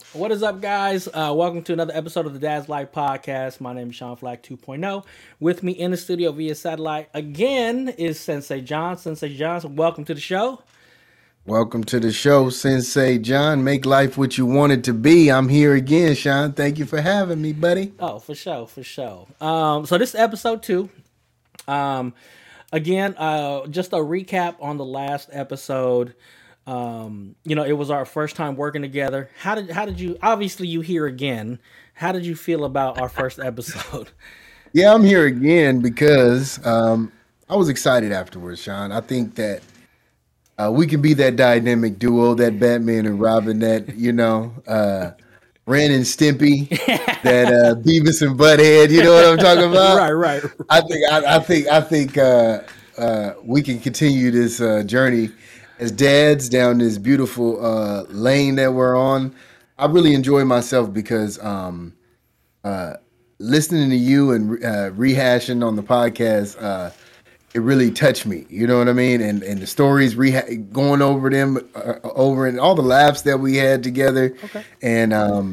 What is up, guys? Welcome to another episode of the Dad's Life Podcast. My name is Sean Flack 2.0. With me in the studio via satellite again is Sensei John. Sensei John, welcome to the show. Welcome to the show, Sensei John. Make life what you want it to be. I'm here again, Sean. Thank you for having me, buddy. Oh, for sure. So this is episode 2. Again, just a recap on the last episode. It was our first time working together. How did you, obviously you here again. How did you feel about our first episode? Yeah, I'm here again because I was excited afterwards, Sean. I think that we can be that dynamic duo, that Batman and Robin, that, Ren and Stimpy, that Beavis and Butthead, you know what I'm talking about? Right. I think we can continue this journey as dads down this beautiful lane that we're on. I really enjoy myself because listening to you and rehashing on the podcast, it really touched me. You know what I mean? And the stories, going over them, and all the laughs that we had together. Okay. And,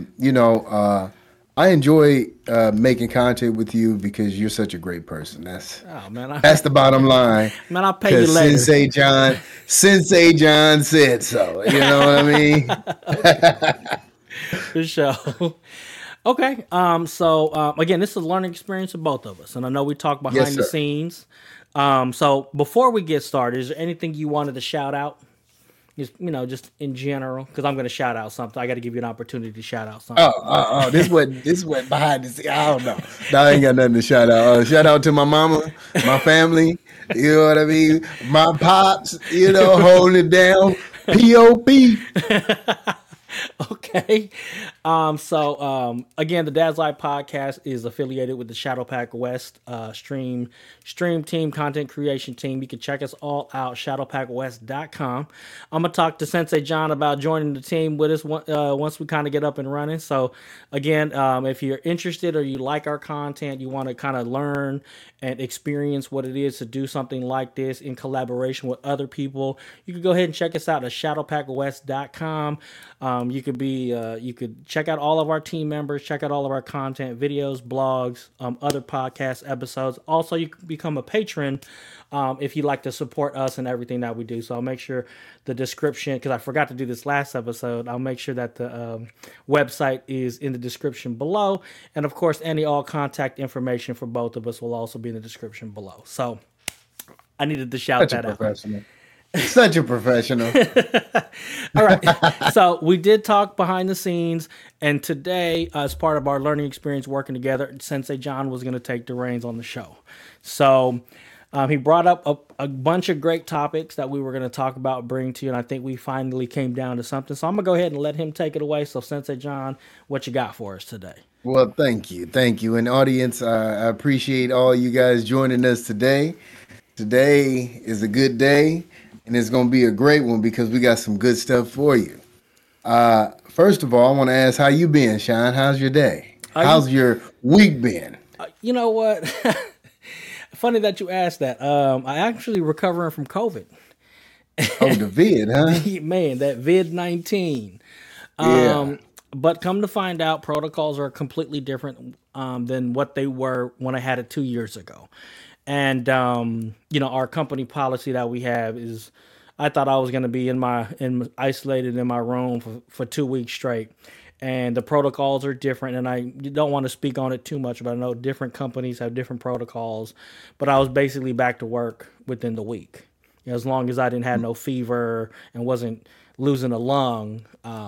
I enjoy making content with you because you're such a great person. That's the bottom line. Man, I'll pay you later. Sensei John said so. You know what I mean? For sure. Okay. So again, this is a learning experience for both of us, and I know we talk behind the scenes. So before we get started, is there anything you wanted to shout out? Just in general, because I'm going to shout out something. I got to give you an opportunity to shout out something. This went behind the scenes. I don't know. No, I ain't got nothing to shout out. Shout out to my mama, my family. You know what I mean? My pops. Holding it down. P.O.P. Okay. Again, the Dad's Life Podcast is affiliated with the Shadow Pack West stream team, content creation team. You can check us all out, shadowpackwest.com. I'm going to talk to Sensei John about joining the team with us once we kind of get up and running. So again, if you're interested or you like our content, you want to kind of learn and experience what it is to do something like this in collaboration with other people, you can go ahead and check us out at shadowpackwest.com. You could check out all of our team members, check out all of our content, videos, blogs, other podcast episodes. Also, you can become a patron if you'd like to support us and everything that we do. So I'll make sure the description, because I forgot to do this last episode, I'll make sure that the website is in the description below. And of course, all contact information for both of us will also be in the description below. So I needed to shout that out. Such a professional. All right. So we did talk behind the scenes, and today, as part of our learning experience working together, Sensei John was going to take the reins on the show. So he brought up a bunch of great topics that we were going to talk about, bring to you, and I think we finally came down to something. So I'm going to go ahead and let him take it away. So Sensei John, what you got for us today? Well, thank you. And audience, I appreciate all you guys joining us today. Today is a good day. And it's going to be a great one because we got some good stuff for you. First of all, I want to ask how you been, Sean? How's your day? How's your week been? You know what? Funny that you asked that. I actually recovering from COVID. Oh, the vid, huh? Man, that vid-19. Yeah. But come to find out, protocols are completely different than what they were when I had it 2 years ago. And, our company policy that we have is, I thought I was going to be isolated in my room for 2 weeks straight. And the protocols are different. And I don't want to speak on it too much, but I know different companies have different protocols. But I was basically back to work within the week, as long as I didn't have no fever and wasn't losing a lung.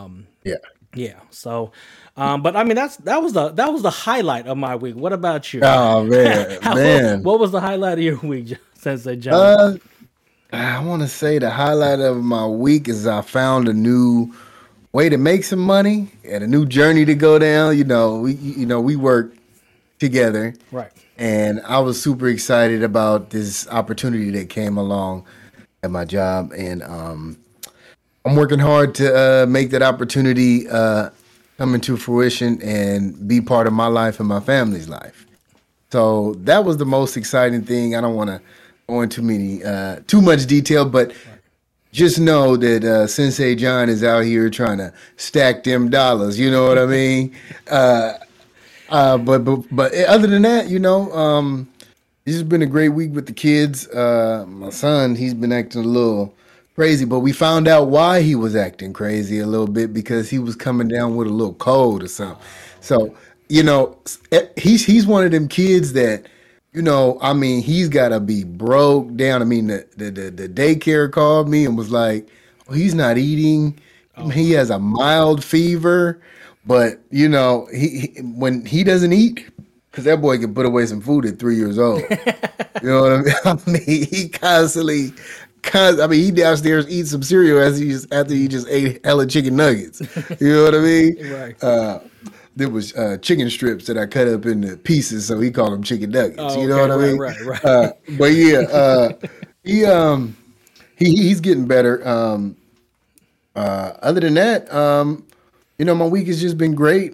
Yeah. So, but I mean, that was the highlight of my week. What about you? Oh man, what was the highlight of your week, Sensei John? I want to say the highlight of my week is I found a new way to make some money and a new journey to go down. We work together, right? And I was super excited about this opportunity that came along at my job, and I'm working hard to make that opportunity come into fruition and be part of my life and my family's life. So that was the most exciting thing. I don't want to go into too much detail, but just know that Sensei John is out here trying to stack them dollars. You know what I mean? Uh, but other than that, this has been a great week with the kids. My son, he's been acting a little crazy, but we found out why he was acting crazy a little bit because he was coming down with a little cold or something. So, he's one of them kids that, I mean, he's got to be broke down. I mean, the daycare called me and was like, oh, he's not eating. He has a mild fever, but when he doesn't eat, because that boy can put away some food at 3 years old. You know what I mean? I mean, I mean, he downstairs eats some cereal after he just ate hella chicken nuggets. You know what I mean? Right. There was chicken strips that I cut up into pieces, so he called them chicken nuggets. Oh, You know what I mean? right. But yeah, he's getting better. Other than that, my week has just been great.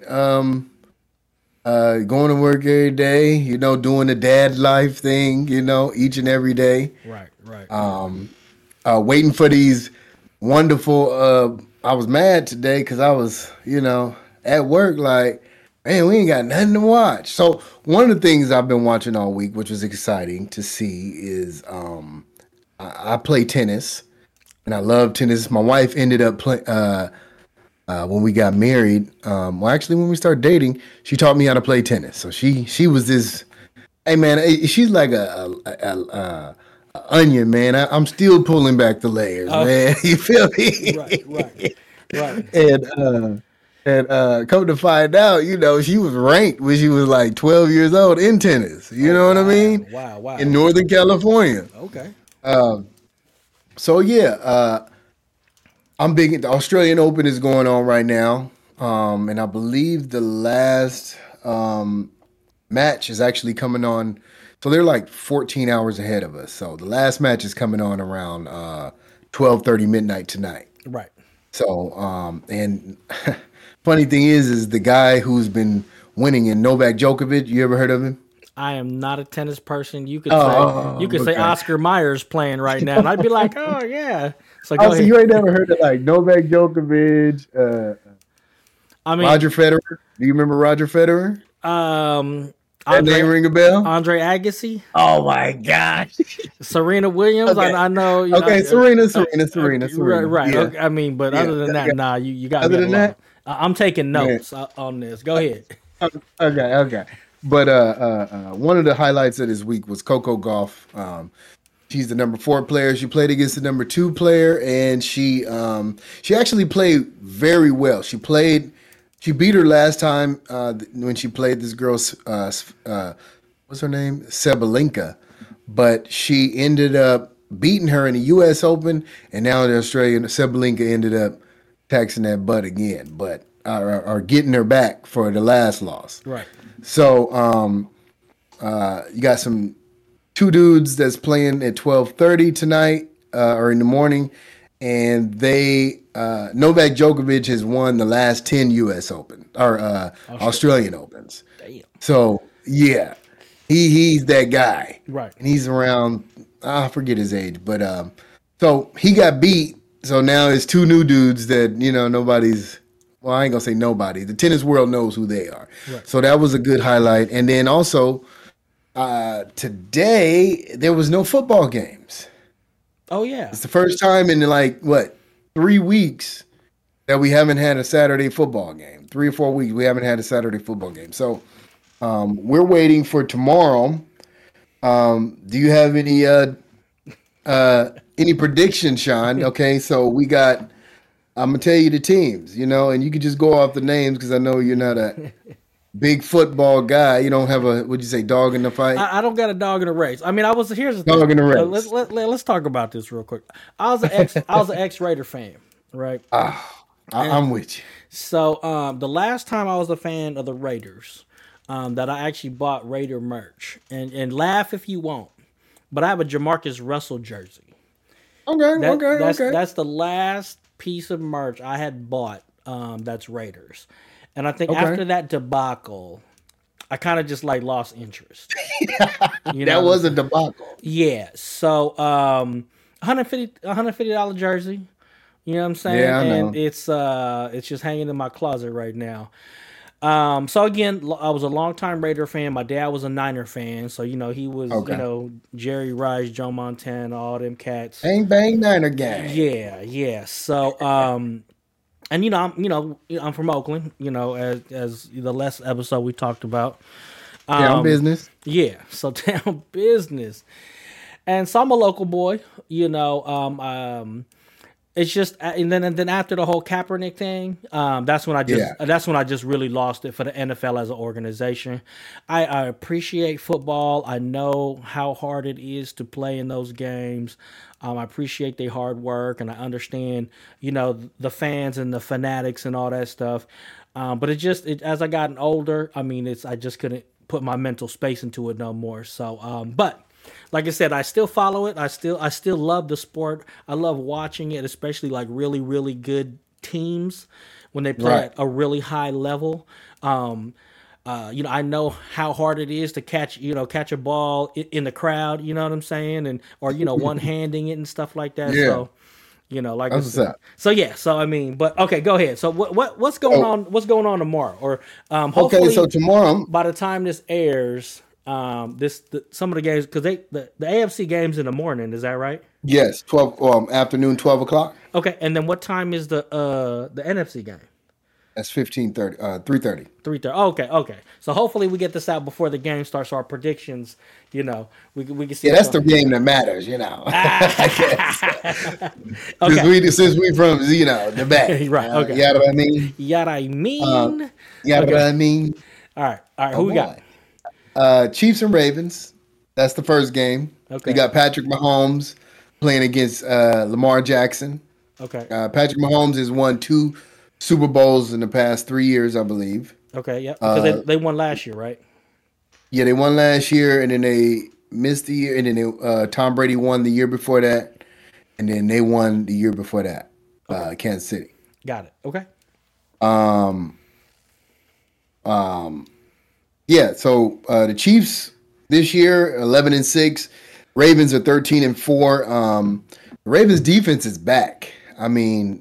Going to work every day, doing the dad life thing, each and every day. Right. Waiting for these wonderful. I was mad today because I was, at work like, man, we ain't got nothing to watch. So one of the things I've been watching all week, which was exciting to see, is I play tennis, and I love tennis. My wife ended up playing. When we got married, well, actually, when we started dating, she taught me how to play tennis. So she was this, hey man, she's like a onion, man. I'm still pulling back the layers, man. You feel me? Right. And come to find out, she was ranked when she was like 12 years old in tennis. You know what I mean? Wow. In Northern California. Okay. So yeah, I'm big. The Australian Open is going on right now, and I believe the last match is actually coming on. So they're like 14 hours ahead of us. So the last match is coming on around 12:30 midnight tonight. Right. So and funny thing is the guy who's been winning in Novak Djokovic. You ever heard of him? I am not a tennis person. You could say Oscar Myers playing right now, and I'd be like, oh yeah. So go so ahead. you ain't never heard of like Novak Djokovic, I mean, Roger Federer. Do you remember Roger Federer? That name ring a bell? Andre Agassi. Oh my gosh. Serena Williams. Okay. I know. Serena. Right. Yeah. Okay, I mean, but other than that, nah, you got me. Other than that, I'm taking notes on this. Go ahead. Okay. But one of the highlights of this week was Coco Gauff. She's the number 4 player. She played against the number 2 player, and she actually played very well. She beat her last time when she played this girl. What's her name? Sabalenka. But she ended up beating her in the U.S. Open, and now the Australian Sabalenka ended up taxing that butt again, but or getting her back for the last loss. Right. So you got some 2 dudes that's playing at 12:30 tonight or in the morning, and they Novak Djokovic has won the last 10 U.S. Open or Australian Opens. Damn. So yeah, he's that guy, Right. And he's around, I forget his age, but so he got beat. So now it's 2 new dudes that nobody's. Well, I ain't gonna say nobody. The tennis world knows who they are. Right. So that was a good highlight. And then also today there was no football games. Oh yeah. It's the first time in 3 weeks that we haven't had a Saturday football game. 3 or 4 weeks we haven't had a Saturday football game. So we're waiting for tomorrow. Do you have any predictions, Sean? Okay, so we got. I'm gonna tell you the teams, and you can just go off the names because I know you're not a big football guy. You don't have would you say, dog in the fight? I don't got a dog in the race. I mean, here's the dog thing. in the race. Let's talk about this real quick. I was an ex Raider fan, right? I'm with you. So the last time I was a fan of the Raiders, that I actually bought Raider merch, and laugh if you want, but I have a Jamarcus Russell jersey. Okay. That's the last piece of merch I had bought. That's Raiders, and I think after that debacle, I kind of just lost interest. That was a debacle. Yeah. So $150 jersey. You know what I'm saying? Yeah, I And know. it's just hanging in my closet right now. So again, I was a longtime Raider fan. My dad was a Niner fan, so he was, Okay. Jerry Rice, Joe Montana, all them cats. Bang bang Niner gang. Yeah, yeah. So, and I'm from Oakland. As the last episode we talked about. Down business. Yeah. So down business, and so I'm a local boy. It's just, and then after the whole Kaepernick thing, Yeah. that's when I just really lost it for the NFL as an organization. I appreciate football. I know how hard it is to play in those games. I appreciate their hard work, and I understand the fans and the fanatics and all that stuff. But as I gotten older, I mean, I just couldn't put my mental space into it no more. So, but like I said, I still follow it. I still love the sport. I love watching it, especially like really, really good teams when they play Right. at a really high level. I know how hard it is to catch a ball in the crowd. You know what I'm saying, or one handing it and stuff like that. Yeah. So, like I That's what's said. up. So yeah. So I mean, but okay, go ahead. So what's going Oh, on? What's going on tomorrow? Or okay, so hopefully tomorrow, by the time this airs, some of the games, because the AFC games in the morning, is that right? yes, 12 afternoon, 12 o'clock. Okay, and then what time is the NFC game? That's 15:30, 3:30. 3:30. Okay, okay. So hopefully we get this out before the game starts. So our predictions, we can see Yeah, what's that's going. the game that matters, I guess. Since Okay, we from the back. right. Okay. You know what I mean? Yeah, I Uh, mean. you know what Okay. I mean? All right. All right. Oh Who we got? boy. Chiefs and Ravens. That's the first game. You Okay. got Patrick Mahomes playing against Lamar Jackson. Okay. Patrick Mahomes has won 2 Super Bowls in the past 3 years, I believe. Okay. Yeah. Because they won last year, right? Yeah, they won last year, and then they missed the year, and then Tom Brady won the year before that, and then they won the year before that, Okay. Kansas City. Got it. Okay. Um, yeah. So the Chiefs this year 11-6, Ravens are 13-4. The Ravens defense is back. I mean,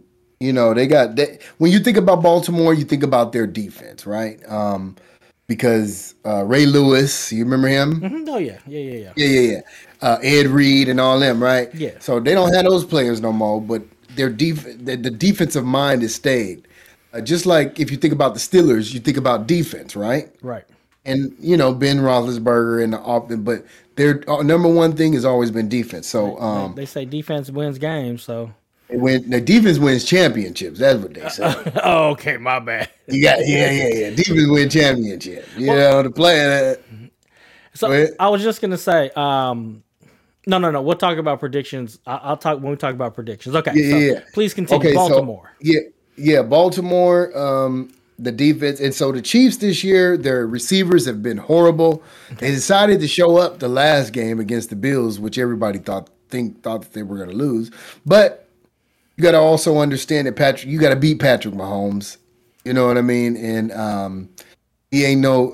when you think about Baltimore, you think about their defense, right? Because Ray Lewis, you remember him? Oh yeah. Yeah. Yeah. Yeah. Yeah. Ed Reed and all them, right? Yeah. So they don't have those players no more, but the defensive mind has stayed. Just like if you think about the Steelers, you think about defense, right? Right. And Ben Roethlisberger and but their number one thing has always been defense. So They say defense wins games. So. when the defense wins championships, that's what they say. Oh, okay. My bad. You got yeah. Defense win championship. The player. So Go ahead. I was just gonna say, no. We'll talk about predictions. I'll talk when we talk about predictions. Okay. So Yeah. please continue. Okay, Baltimore. so Baltimore, the defense, and so the Chiefs this year, their receivers have been horrible. They decided to show up the last game against the Bills, which everybody thought that they were going to lose. But you got to also understand that you got to beat Patrick Mahomes. You know what I mean? And he ain't no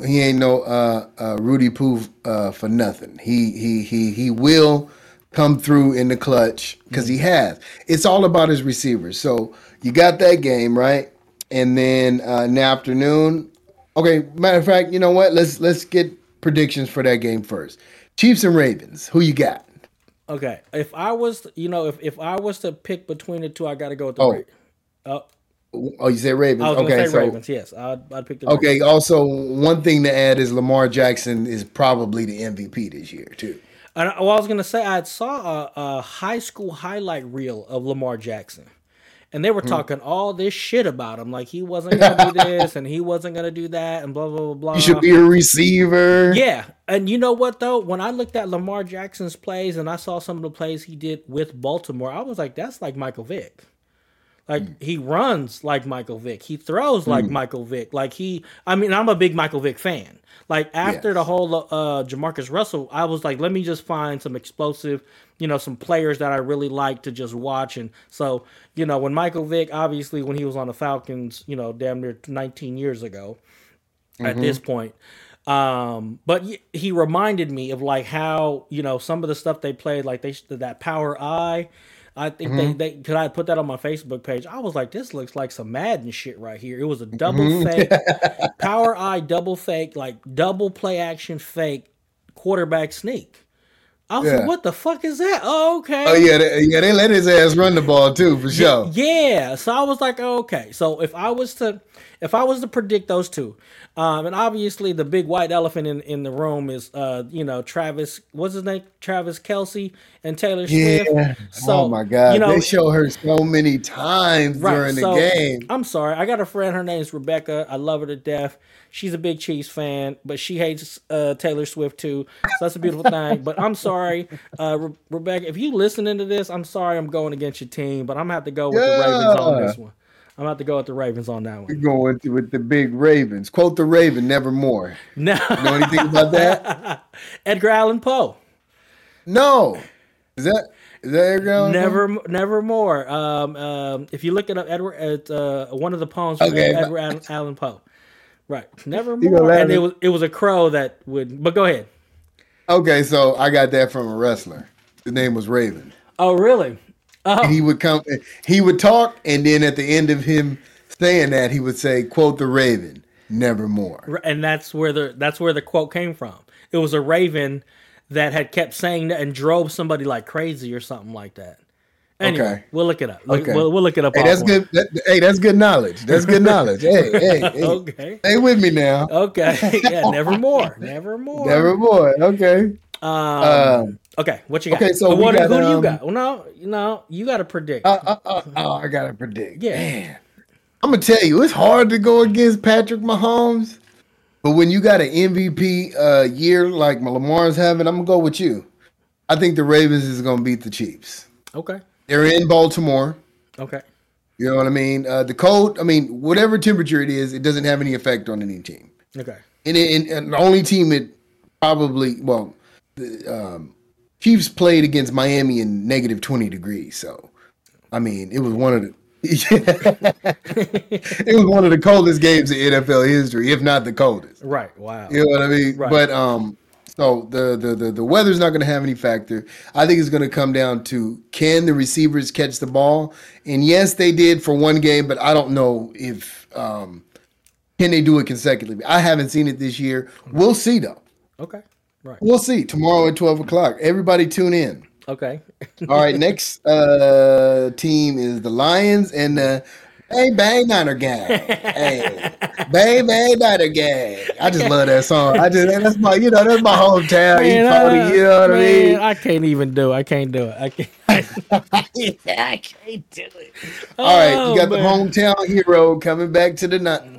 Rudy Poo for nothing. He will come through in the clutch because he has. It's all about his receivers. So you got that game right, and then in the afternoon. Okay, matter of fact, you know what? Let's get predictions for that game first. Chiefs and Ravens. Who you got? Okay. If I was, if I was to pick between the two, I got to go with the Oh, Ravens. Oh, you said Ravens. I was gonna Okay, say so Ravens. Yes, I'd pick the Ravens. okay. Also, one thing to add is Lamar Jackson is probably the MVP this year too. And I was gonna say I saw a high school highlight reel of Lamar Jackson, and they were talking all this shit about him, like he wasn't gonna do this and he wasn't gonna do that, and blah blah blah You should blah. be a receiver. Yeah, and you know what though? When I looked at Lamar Jackson's plays and I saw some of the plays he did with Baltimore, I was like, that's like Michael Vick. Like he runs like Michael Vick. He throws like Michael Vick. I'm a big Michael Vick fan. Like after the Yes. whole Jamarcus Russell, I was like, let me just find some explosive, some players that I really like to just watch. And so, when Michael Vick, obviously when he was on the Falcons, damn near 19 years ago at this point, But he reminded me of like how some of the stuff they played, like that Power Eye. I think they could I put that on my Facebook page. I was like, this looks like some Madden shit right here. It was a double fake Power Eye, double fake, like double play action fake quarterback sneak. I was like, Yeah. what the fuck is that? Oh, Oh okay. yeah, they let his ass run the ball too for sure. Yeah. So I was like, oh, okay. So if I was to predict those two, and obviously the big white elephant in the room is Travis, what's his name? Travis Kelsey and Taylor Swift. Yeah. Oh So, my God, they you show her so many times right. during the So game. I'm sorry. I got a friend. Her name's Rebecca. I love her to death. She's a big Chiefs fan, but she hates Taylor Swift too. So that's a beautiful thing. But I'm sorry, Rebecca. If you listening to this, I'm sorry. I'm going against your team, but I'm gonna have to go with the Ravens on Yeah, this one. I'm gonna have to go with the Ravens on that we're one. going with the big Ravens. Quote the Raven, nevermore. No, You know anything about that? Edgar Allan Poe. No. Is that Edgar Allan Poe? Never more. If you look it up, Edward, one of the poems from Okay, Edgar Allan Poe. Right, never you gonna more. laugh And at. it was a crow that would. But go ahead. Okay, so I got that from a wrestler. His name was Raven. Oh, really? And Oh, he would come, he would talk, and then at the end of him saying that, he would say, "Quote the Raven, nevermore." and that's where the quote came from. It was a raven that had kept saying that and drove somebody like crazy or something like that. Anyway, Okay, we'll look it up. okay. We'll look it up Hey, that's offline. good. Hey, that's good knowledge. That's good knowledge. Hey, Okay. stay with me now. Okay. Yeah. Never more. Never more. Nevermore. Okay. Okay. What you got? Okay. So we What? got Who do you got? Well, no. You got to predict. I gotta predict. Yeah. Man, I'm gonna tell you, it's hard to go against Patrick Mahomes, but when you got an MVP year like Lamar's having, I'm gonna go with you. I think the Ravens is gonna beat the Chiefs. Okay. They're in Baltimore. Okay. You know what I mean? The cold, I mean, whatever temperature it is, it doesn't have any effect on any team. Okay. And the only team it probably, well, the Chiefs played against Miami in negative 20 degrees. So, I mean, it was one of the it was one of the coldest games in NFL history, if not the coldest. Right. Wow. You know what I mean? Right. But so the weather's not going to have any factor. I think it's going to come down to can the receivers catch the ball? And yes, they did for one game, but I don't know if can they do it consecutively. I haven't seen it this year. We'll see though. Okay. Right. We'll see tomorrow at 12 o'clock. Everybody tune in. Okay. All right, next team is the Lions and the Bang Bang Niner Gang. Hey, Bang Bang Niner Gang. I just love that song. That's my that's my hometown. Man, You know what I mean? I can't even do it. I can't do it. I can't. I can't do it. All right, you got the hometown hero coming back to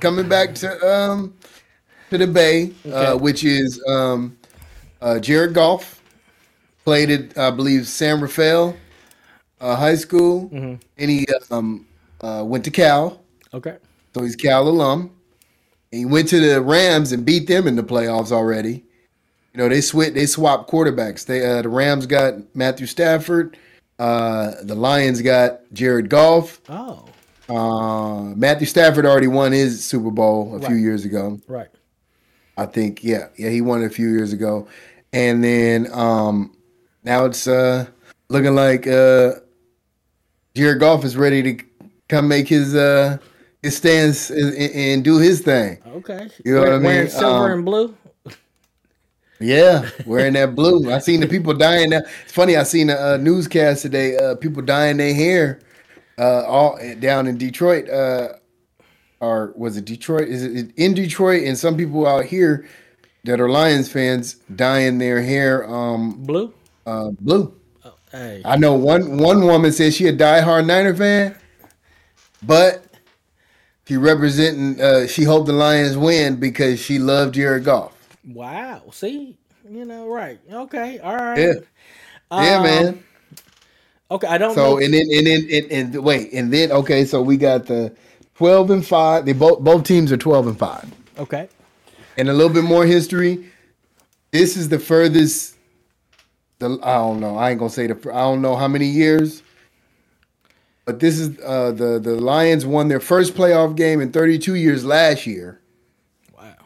the Bay, Okay. which is Jared Goff. Played at, I believe, San Rafael High School, and he went to Cal, Okay. so he's Cal alum. And he went to the Rams and beat them in the playoffs already. You know, they swapped quarterbacks. The Rams got Matthew Stafford, the Lions got Jared Goff. Oh. Matthew Stafford already won his Super Bowl a few Right. years ago. Right. I think, yeah, he won it a few years ago, and then now it's looking like Jared Goff is ready to come make his stance and do his thing. Okay. You know what I Wearing mean? silver and blue. Yeah, wearing that blue. I seen the people dyeing that. It's funny. I seen a newscast today. People dyeing their hair all down in Detroit. Or was it Detroit? Is it in Detroit? And some people out here that are Lions fans dyeing their hair Blue. blue. Hey. I know one woman said she a diehard Niner fan, but she representing. She hoped the Lions win because she loved Jared Goff. Wow. See. Right. Okay. All right. Yeah, yeah, man. Okay. I don't So know. and wait, and then okay, so we got the 12-5. They both teams are 12-5. Okay. And a little bit more history. This is the furthest. I don't know. I ain't gonna say I don't know how many years, but this is the Lions won their first playoff game in 32 years last year. Wow.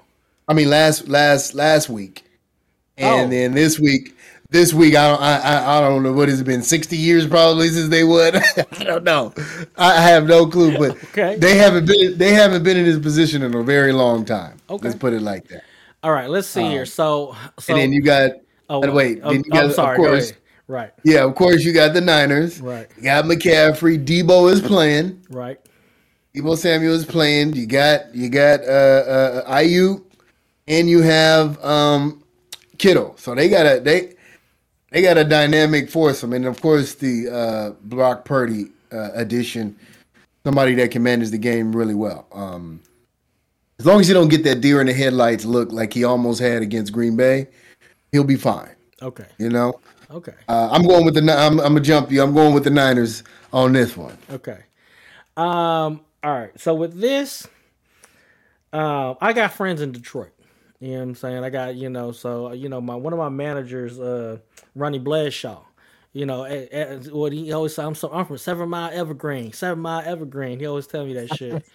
I mean, last week, and Oh, then this week I don't know what has it been 60 years probably since they won. I don't know. I have no clue, but okay. they haven't been in this position in a very long time. Let's Okay. put it like that. All right. Let's see here. Um, So, and then so, you got oh, wait, then you I'm got of sorry. Go course, ahead. Right. yeah, of course you got the Niners. Right. You got McCaffrey. Debo is playing. Right. Debo Samuel is playing. You got Ayuk, and you have Kittle. So they got a dynamic foursome, and of course the Brock Purdy addition, somebody that can manage the game really well. As long as you don't get that deer in the headlights look like he almost had against Green Bay, he'll be fine. Okay. You know, Okay. I'm going with the. I'm gonna jump you. I'm going with the Niners on this one. Okay. All right. So with this, I got friends in Detroit. You know what I'm saying? I got, so my one of my managers, Ronnie Bledsoe. What he always say, I'm from 7 Mile Evergreen, 7 Mile Evergreen. He always tell me that shit.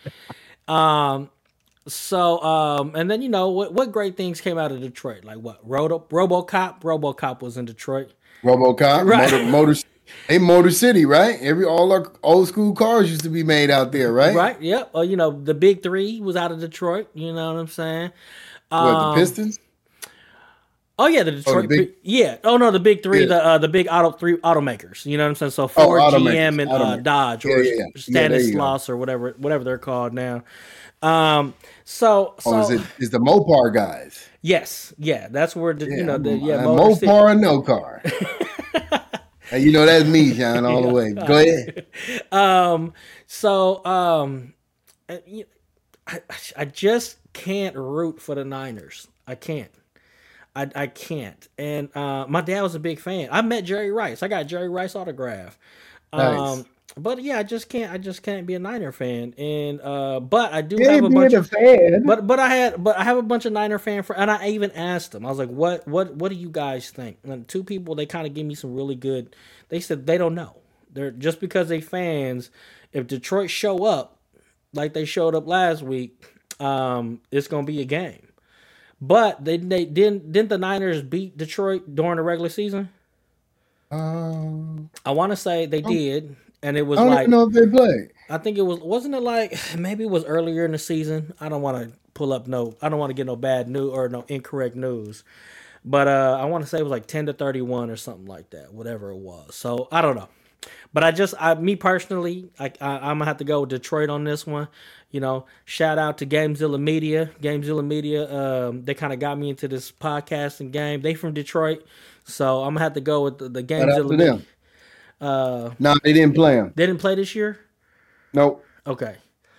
And then what great things came out of Detroit? Like what? RoboCop. RoboCop was in Detroit. RoboCop, Right. Motor City, right? All our old school cars used to be made out there, right? Right. Yep. The Big Three was out of Detroit. You know what I'm saying? What, the Pistons? Oh yeah, the Oh, the Detroit. big, Yeah. Oh no, the Big Three. yeah. The big three automakers. You know what I'm saying? So Oh, Ford, automakers, GM, and automakers. Dodge, Yeah, or yeah, yeah. Yeah, there you go. Stanislaus, or whatever they're called now. Um. So Oh, so is the Mopar guys? yes, yeah. That's where Yeah, I'm Motor City. Mopar and no car. Hey, that's me, Sean, all the way. Go ahead. Um. So uh, you- I just can't root for the Niners. I can't. I can't. And my dad was a big fan. I met Jerry Rice. I got Jerry Rice autograph. Nice. But yeah, I just can't. I just can't be a Niner fan. And but I do have Yeah, a being bunch a of. fan. But I have a bunch of Niner fan friends, and I even asked them. I was like, what do you guys think? And two people, they kind of gave me some really good. They said they don't know. They're just because they fans. If Detroit show up like they showed up last week, it's gonna be a game. But they didn't the Niners beat Detroit during the regular season? Um, I want to say they did, and it was I don't even like know if they play. I think it wasn't it like maybe it was earlier in the season. I don't want to pull up I don't want to get no bad news or no incorrect news. But I want to say it was like 10-31 or something like that, whatever it was. So I don't know. But me personally, I'm gonna have to go with Detroit on this one. Shout out to Gamezilla Media. Gamezilla Media, they kind of got me into this podcasting game. They from Detroit, so I'm gonna have to go with the Shout out Gamezilla to Media. them. No, they didn't play them. They didn't play this year. Nope. Okay.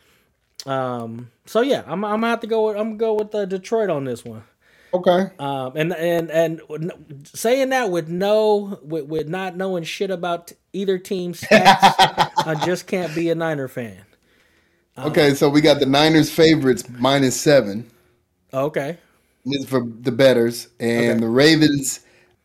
So yeah, I'm gonna have to go. I'm gonna go with Detroit on this one. Okay. And saying that with not knowing shit about either team's stats, I just can't be a Niner fan. Okay, so we got the Niners favorites -7. Okay. This is for the betters, and Okay. the Ravens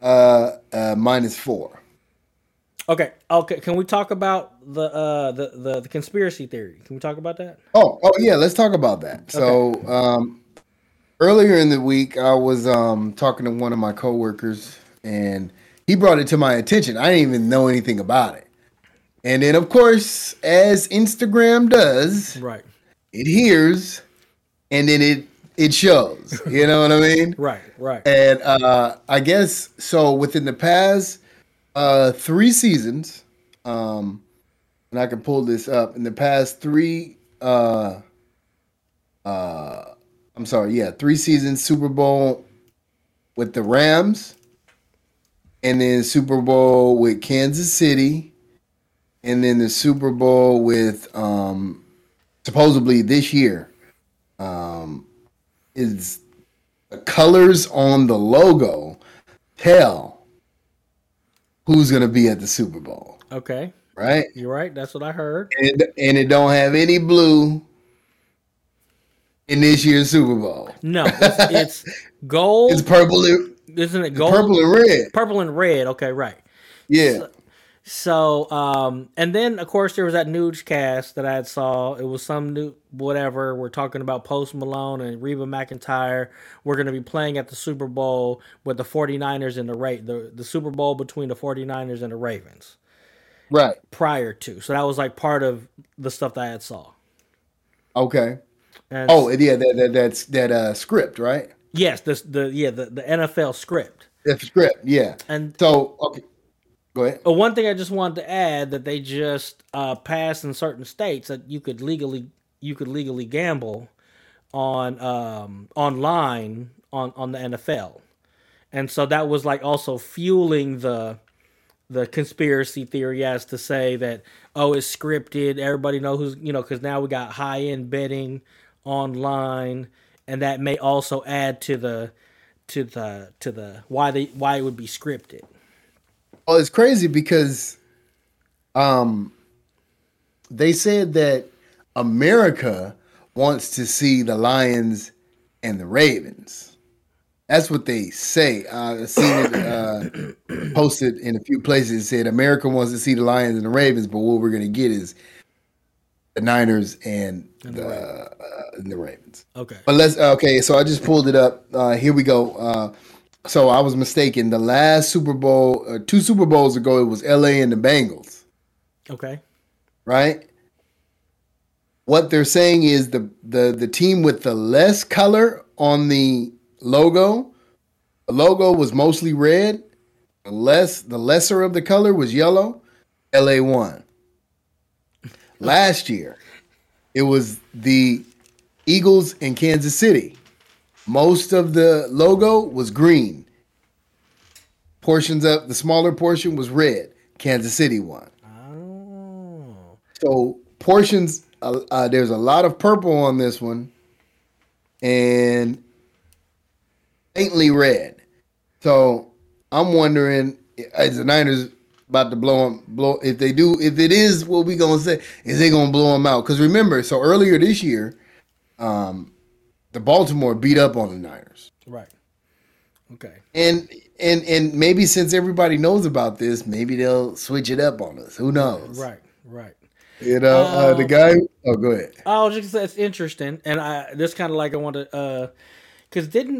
-4. Okay. Okay. Can we talk about the conspiracy theory? Can we talk about that? Oh yeah, let's talk about that. So earlier in the week, I was talking to one of my coworkers, and he brought it to my attention. I didn't even know anything about it. And then, of course, as Instagram does, Right. it hears, and then it shows. You know what I mean? Right. Right. And I guess so. Within the past 3 seasons, and I can pull this up. In the past 3, I'm sorry, yeah, 3 seasons, Super Bowl with the Rams, and then Super Bowl with Kansas City, and then the Super Bowl with supposedly this year is the colors on the logo tell who's gonna be at the Super Bowl, Okay. right? You're right. That's what I heard. And it don't have any blue in this year's Super Bowl. No, it's gold. It's purple. Isn't it gold? Purple and red. Purple and red. Okay. Right. Yeah. So, and then of course there was that newscast that I had saw. It was some new whatever. We're talking about Post Malone and Reba McEntire. We're going to be playing at the Super Bowl with the 49ers and the Super Bowl between the 49ers and the Ravens Right. prior to. So that was like part of the stuff that I had saw. Okay. And Oh, yeah, that's that script, right? yes, the NFL script. The script, yeah. And So, okay, go ahead. one thing I just wanted to add that they just passed in certain states that you could legally gamble on online on the NFL, and so that was like also fueling the conspiracy theory as to say that it's scripted. Everybody know who's because now we got high end betting online, and that may also add to the why it would be scripted. Well, it's crazy because um, they said that America wants to see the Lions and the Ravens. That's what they say. I've seen it posted in a few places. It said America wants to see the Lions and the Ravens, but what we're going to get is the Niners and the Ravens. Okay. But let's okay. So I just pulled it up. Here we go. So I was mistaken. The last Super Bowl, 2 Super Bowls ago, it was LA and the Bengals, Okay. right? What they're saying is the team with the less color on the logo was mostly red. The lesser of the color was yellow. LA won. Last year, it was the Eagles in Kansas City. Most of the logo was green. The smaller portion was red. Kansas City won. Oh. So portions, there's a lot of purple on this one, and faintly red. So I'm wondering, is the Niners about to blow? If they do, if it is what we gonna say, is they gonna blow them out? Because remember, so earlier this year, the Baltimore beat up on the Niners. Right. Okay. And maybe since everybody knows about this, maybe they'll switch it up on us. Who knows? Right. Right. The guy. Oh, go ahead. I was just it's interesting, and this kind of like I want to because didn't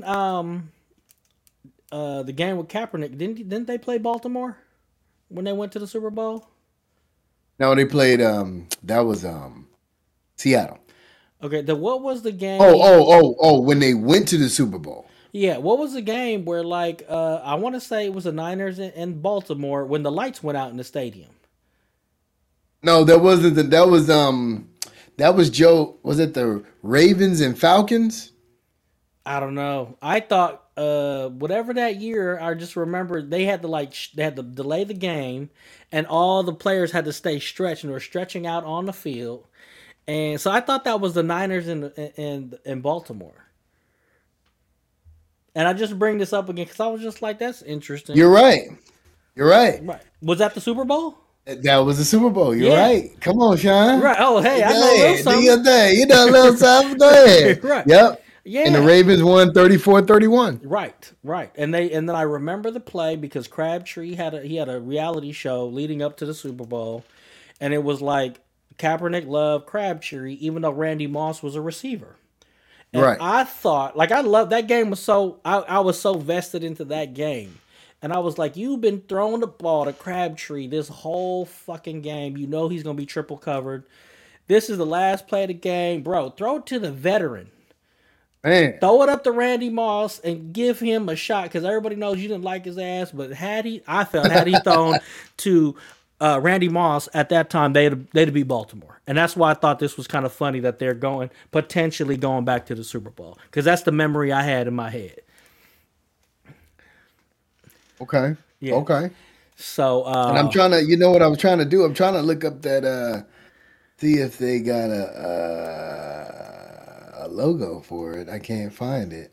the game with Kaepernick didn't they play Baltimore when they went to the Super Bowl? No, they played. That was Seattle. Okay. What was the game? Oh! When they went to the Super Bowl. Yeah. What was the game where like I want to say it was the Niners in Baltimore when the lights went out in the stadium? No, that wasn't. That was Joe. Was it the Ravens and Falcons? I don't know. I thought whatever that year, I just remember they had to they had to delay the game, and all the players had to stay stretched and were stretching out on the field, and so I thought that was the Niners in Baltimore. And I just bring this up again because I was just like, that's interesting. You're right. You're right. Right? Was that the Super Bowl? That was the Super Bowl. You're Yeah. right. Come on, Sean. Right. Oh, hey, I Go know a ahead. little Do something. your thing. You know a little something. Go ahead. Right. Yep. Yeah. And the Ravens won 34-31. Right. And then I remember the play because Crabtree had a reality show leading up to the Super Bowl, and it was like Kaepernick loved Crabtree, even though Randy Moss was a receiver. And Right. I thought, like, I love that game was so I was so vested into that game. And I was like, you've been throwing the ball to Crabtree this whole fucking game. You know he's gonna be triple covered. This is the last play of the game. Bro, throw it to the veteran. Man. Throw it up to Randy Moss and give him a shot because everybody knows you didn't like his ass. But had he thrown to Randy Moss at that time, they'd be Baltimore, and that's why I thought this was kind of funny that they're potentially going back to the Super Bowl because that's the memory I had in my head. Okay. Yeah. Okay. So And I'm trying to, you know what I'm trying to do? I'm trying to look up that, see if they got a logo for it. I can't find it.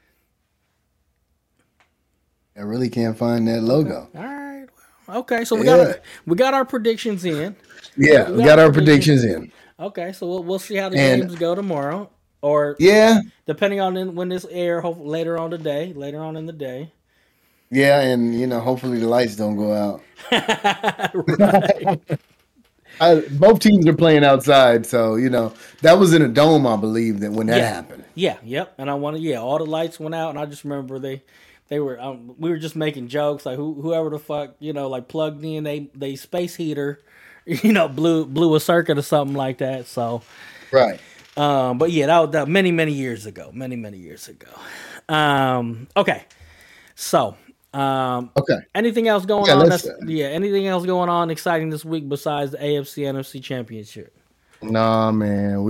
I really can't find that logo. all right, okay. So Yeah. we got our predictions in. Yeah, we got our predictions in. Okay, so we'll see how the And- games go tomorrow, or Yeah. depending on when this air. Hopefully later on in the day. Yeah, and hopefully the lights don't go out. Right. Both teams are playing outside, so that was in a dome, I believe, that when that Yeah. happened. Yeah. Yep. And I wanted, yeah, all the lights went out, and I just remember they were we were just making jokes like whoever the fuck like plugged in they space heater, blew a circuit or something like that. So, Right. but yeah, that was many years ago, many years ago. Okay, so Okay. anything else going Yeah. on? Let's. That's yeah. Anything else going on exciting this week besides the AFC NFC Championship? Nah, man.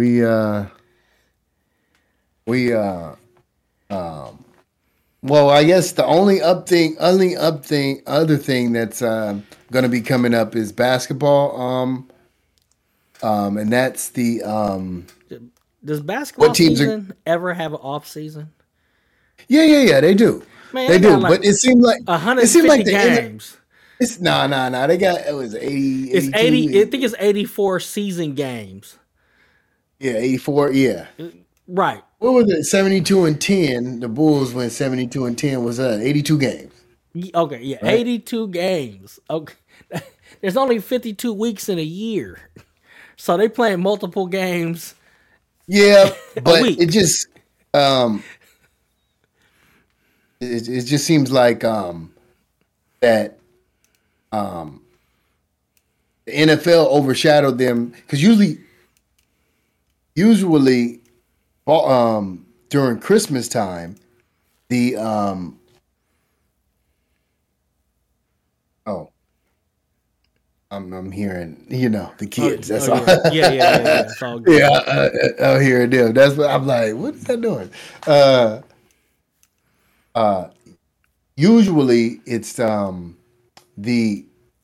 We well, I guess the other thing that's going to be coming up is basketball. And that's the Does what basketball teams are. season ever have an off season? Yeah. They do, Man, they they got do. like But it seemed 150 like the end. games. It's nah. They got it was 80, It's 82. 80. I think it's 84 season games. Yeah, 84. Yeah. Right. What was it? 72-10. The Bulls went 72-10. Was that 82 games? Okay. Yeah. Right. 82 games. Okay. There's only 52 weeks in a year, so they playing multiple games Yeah, a but week. it just um it just seems like that the NFL overshadowed them because usually during Christmas time the oh I'm hearing the kids. That's all. Yeah. It's all good. Yeah, I'm hearing them. That's what I'm like. What is that doing? Uh, Usually the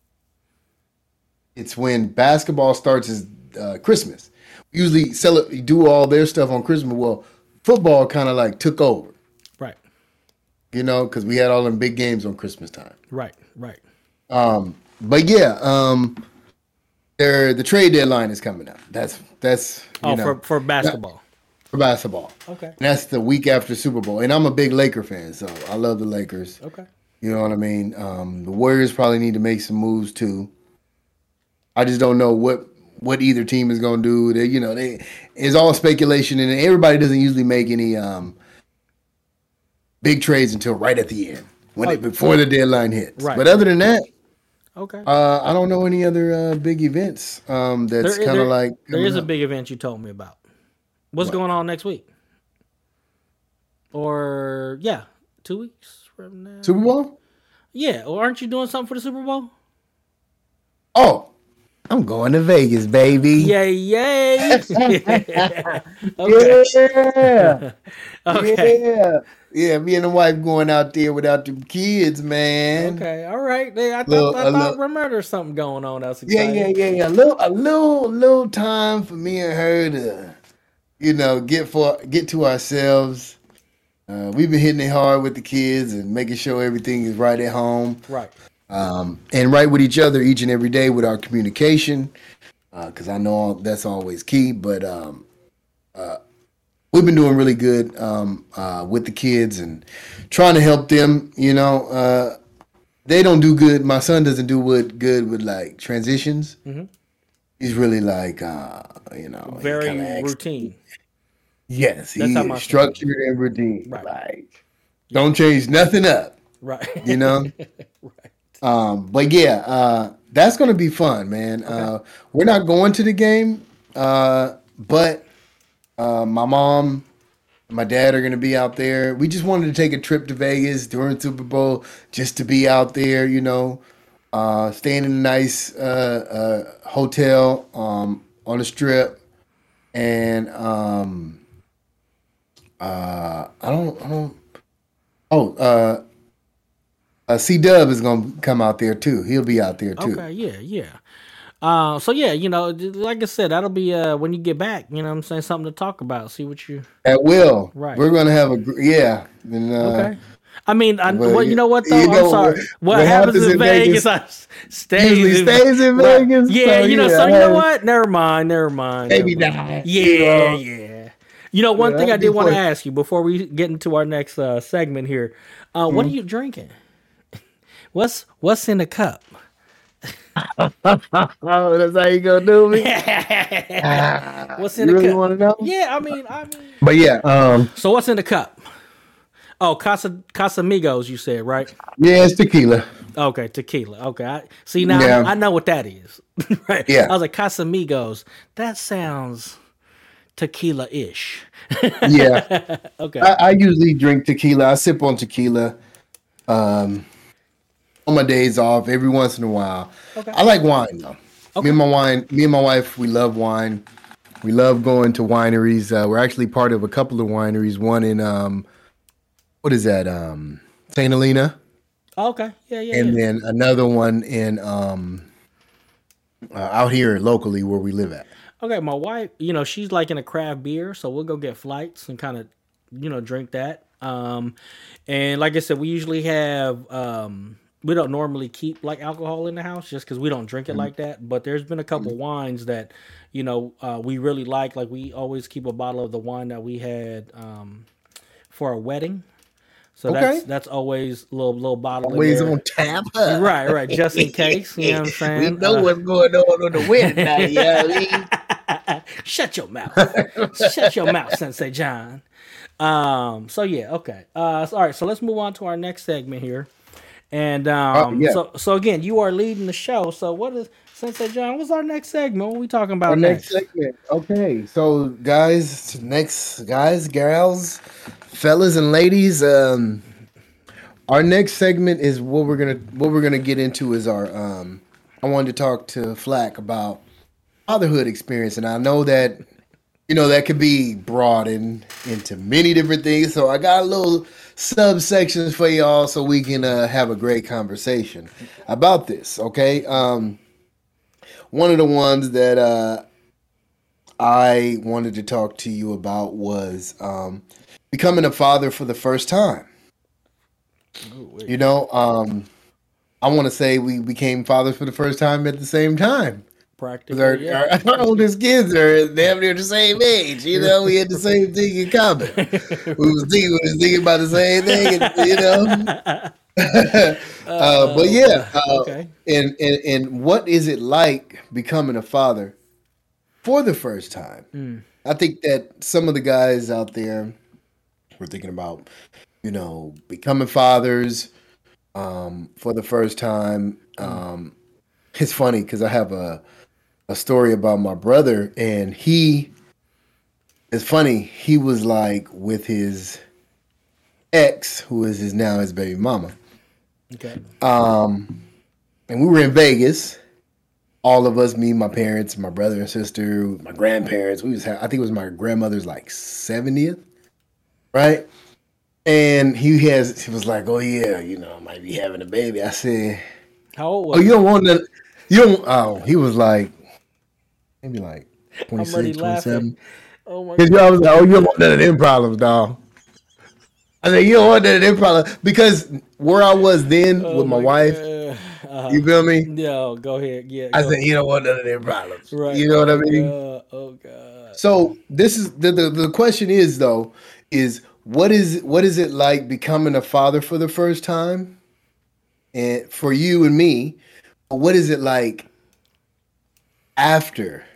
it's when basketball starts is Christmas. Usually do all their stuff on Christmas. Well, football kind of like took over, Right. because we had all them big games on Christmas time. Right. But yeah, the trade deadline is coming up. That's Oh, for basketball. for basketball. Okay. And that's the week after Super Bowl. And I'm a big Laker fan, so I love the Lakers. Okay. You know what I mean? The Warriors probably need to make some moves too. I just don't know what either team is going to do. It's all speculation, and everybody doesn't usually make any big trades until right at the end before the deadline hits. Right. But other than that, Okay. I don't know any other big events. That's kind of like there is a up. big event you told me about. What's going on next week? Or yeah, 2 weeks from now. Super Bowl. Yeah, or aren't you doing something for the Super Bowl? Oh, I'm going to Vegas, baby. Yay! Okay. Yeah. Okay. Yeah. Me and the wife going out there without the kids, man. Okay. All right. I Little, thought remember there's something going on. That's exciting. yeah. A little time for me and her to, get to ourselves. We've been hitting it hard with the kids and making sure everything is right at home. Right. And right with each other each and every day with our communication, because I know that's always key. But we've been doing really good with the kids and trying to help them. They don't do good. My son doesn't do good with like transitions. Mm-hmm. He's really like, Very he kinda routine. Yes, That's he how my is son structured and routine. Right. Like, don't change nothing up. Right. Right. But yeah, that's gonna be fun, man. Okay. We're not going to the game, but my mom, and my dad are gonna be out there. We just wanted to take a trip to Vegas during Super Bowl just to be out there, staying in a nice hotel on the strip, and I don't. Oh, C Dub is gonna come out there too. He'll be out there too. Okay. Yeah. So yeah, like I said, that'll be when you get back. You know what I'm saying, something to talk about. See what you. At will. Right. We're gonna have yeah. And, Okay. I mean, but you know what though? I'm sorry. What happens in Vegas, usually stays in right. Vegas. Yeah, so, you know what? Never mind. Maybe not. Yeah. One thing I that'd be did want to fun. ask you before we get into our next segment here. What are you drinking? what's in the cup? Oh, that's how you gonna do me? What's in You the really cup? want to know? Yeah, I mean. But yeah, So what's in the cup? Oh, Casamigos, you said, right? yeah, it's tequila. Okay, tequila. Okay, see now Yeah, I know what that is. Right? yeah, I was like Casamigos. That sounds tequila-ish. yeah. Okay. I usually drink tequila. I sip on tequila on my days off every once in a while. Okay. I like wine though. Okay. Me and my wife, we love wine. We love going to wineries. We're actually part of a couple of wineries. One in what is that? Saint Helena, Okay. Yeah. Yeah. Yeah. and then another one in out here locally where we live at. Okay. My wife, she's like in a craft beer, so we'll go get flights and kind of, drink that. And like I said, we usually have. We don't normally keep like alcohol in the house just because we don't drink it like that. But there's been a couple wines that, we really like. Like we always keep a bottle of the wine that we had for a wedding. So Okay, that's always a little bottle in always there. on tap. Right, right. Just in case, you know what I'm We saying? know what's going on the wedding night. You know what I mean? Shut your mouth. Shut your mouth, Sensei John. So yeah, okay. All right, so let's move on to our next segment here. And Yeah. so again, you are leading the show. So what is Sensei John? What's our next segment? What are we talking Our about next next? segment. Okay, so guys, gals, fellas, and ladies. Our next segment is what we're gonna get into is our. I wanted to talk to Flack about fatherhood experience, and I know that that could be broadened into many different things. So I got a little subsections for y'all so we can have a great conversation about this. Okay. One of the ones that I wanted to talk to you about was becoming a father for the first time. Ooh, wait. I want to say we became fathers for the first time at the same time. 'Cause Our, Practically, yeah. our, our oldest kids are damn near the same age. We had the same thing in common. We was thinking about the same thing, but yeah, Okay. and what is it like becoming a father for the first time? I think that some of the guys out there were thinking about, becoming fathers for the first time. It's funny because I have a story about my brother, and it's funny, he was like with his ex, who is now his baby mama. Okay. And we were in Vegas, all of us, me, my parents, my brother and sister, my grandparents. I think it was my grandmother's like 70th, right? And he was like, "Oh yeah, I might be having a baby." I said, How old "Oh, was you he? don't want to, you don't." Oh, he was like maybe like I'm already 26, laughing. 27. Oh my Because I was like, "Oh, you don't want none of them problems, dog." I said, "You don't want none of them problems," because where I was then Oh with my my wife, god. you feel me? No, go ahead. Yeah, I go said, ahead. "You don't want none of them problems." Right. You know what I Oh mean? god. Oh god. So this is the question is though is what is it like becoming a father for the first time, and for you and me, what is it like after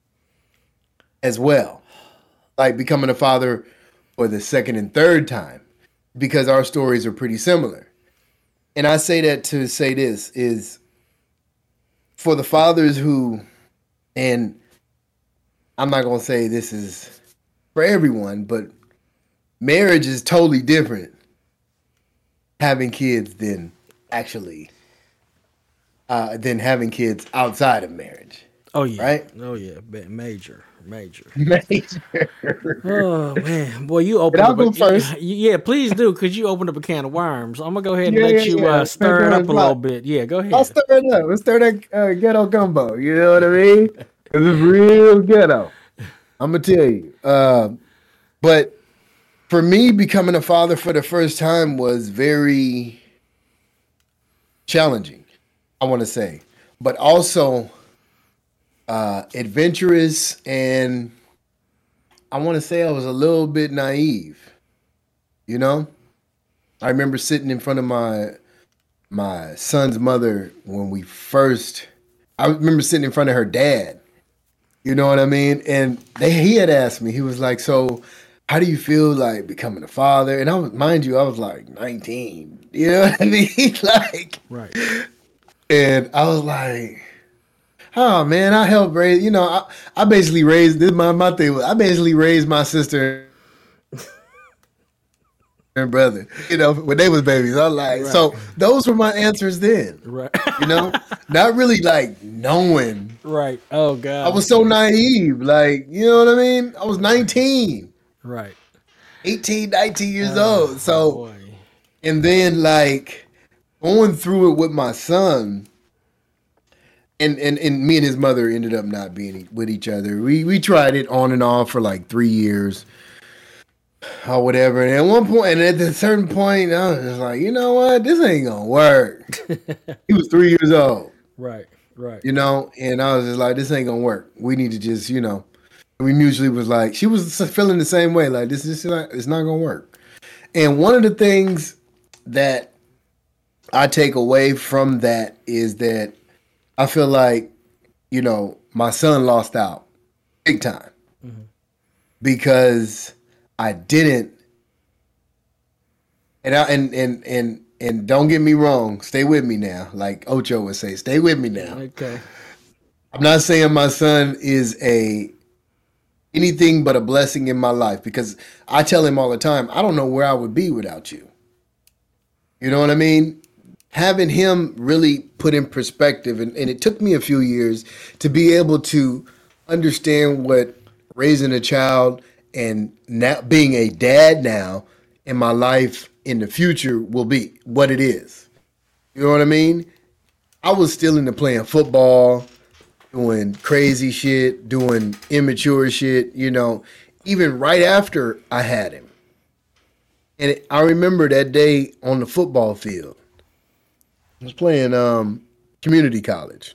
as well, like becoming a father for the second and third time, because our stories are pretty similar. And I say that to say this is for the fathers who, and I'm not gonna say this is for everyone, but marriage is totally different having kids actually than having kids outside of marriage, Oh yeah. right? Oh yeah. Major. Major. Major. Oh man, boy, you And opened I'll up a go first. yeah. Please do, cause you opened up a can of worms. I'm gonna go ahead and Yeah, let yeah, you yeah. stir it Pandora's up a little box. bit. Yeah, go I'll ahead. stir it up. Let's stir that ghetto gumbo. You know what I mean? 'Cause it's real ghetto. I'm gonna tell you. But for me, becoming a father for the first time was very challenging, I want to say, but also adventurous, and I want to say I was a little bit naive. You know, I remember sitting in front of my son's mother, when we first, I remember sitting in front of her dad. You know what I mean? And he had asked me, he was like, so how do you feel like becoming a father? And I was, mind you, I was like 19. You know what I mean? Like, Right. and I was like, oh man, I helped raise, I basically raised, this my thing was, I basically raised my sister and brother, when they was babies. I was like, Right. so those were my answers then, Right. not really like knowing. Right. Oh I God. was so naive, like, you know what I mean? I was 19, Right. 18, 19 years old. So, Boy. and then like going through it with my son, and me and his mother ended up not being with each other. We tried it on and off for like 3 years or whatever. And at one point, and at a certain point, I was just like, you know what? This ain't gonna work. He was 3 years old, Right. Right. and I was just like, this ain't gonna work. We need to just, we mutually was like, she was feeling the same way. Like, this is not, it's not gonna work. And one of the things that I take away from that is that I feel like, my son lost out big time because I didn't, and don't get me wrong, stay with me now. Like Ocho would say, stay with me now. Okay. I'm not saying my son is anything but a blessing in my life, because I tell him all the time, I don't know where I would be without you. You know what I mean? Having him really put in perspective, and it took me a few years to be able to understand what raising a child and now being a dad now in my life in the future will be, what it is. You know what I mean? I was still into playing football, doing crazy shit, doing immature shit, even right after I had him. And I remember that day on the football field. I was playing community college.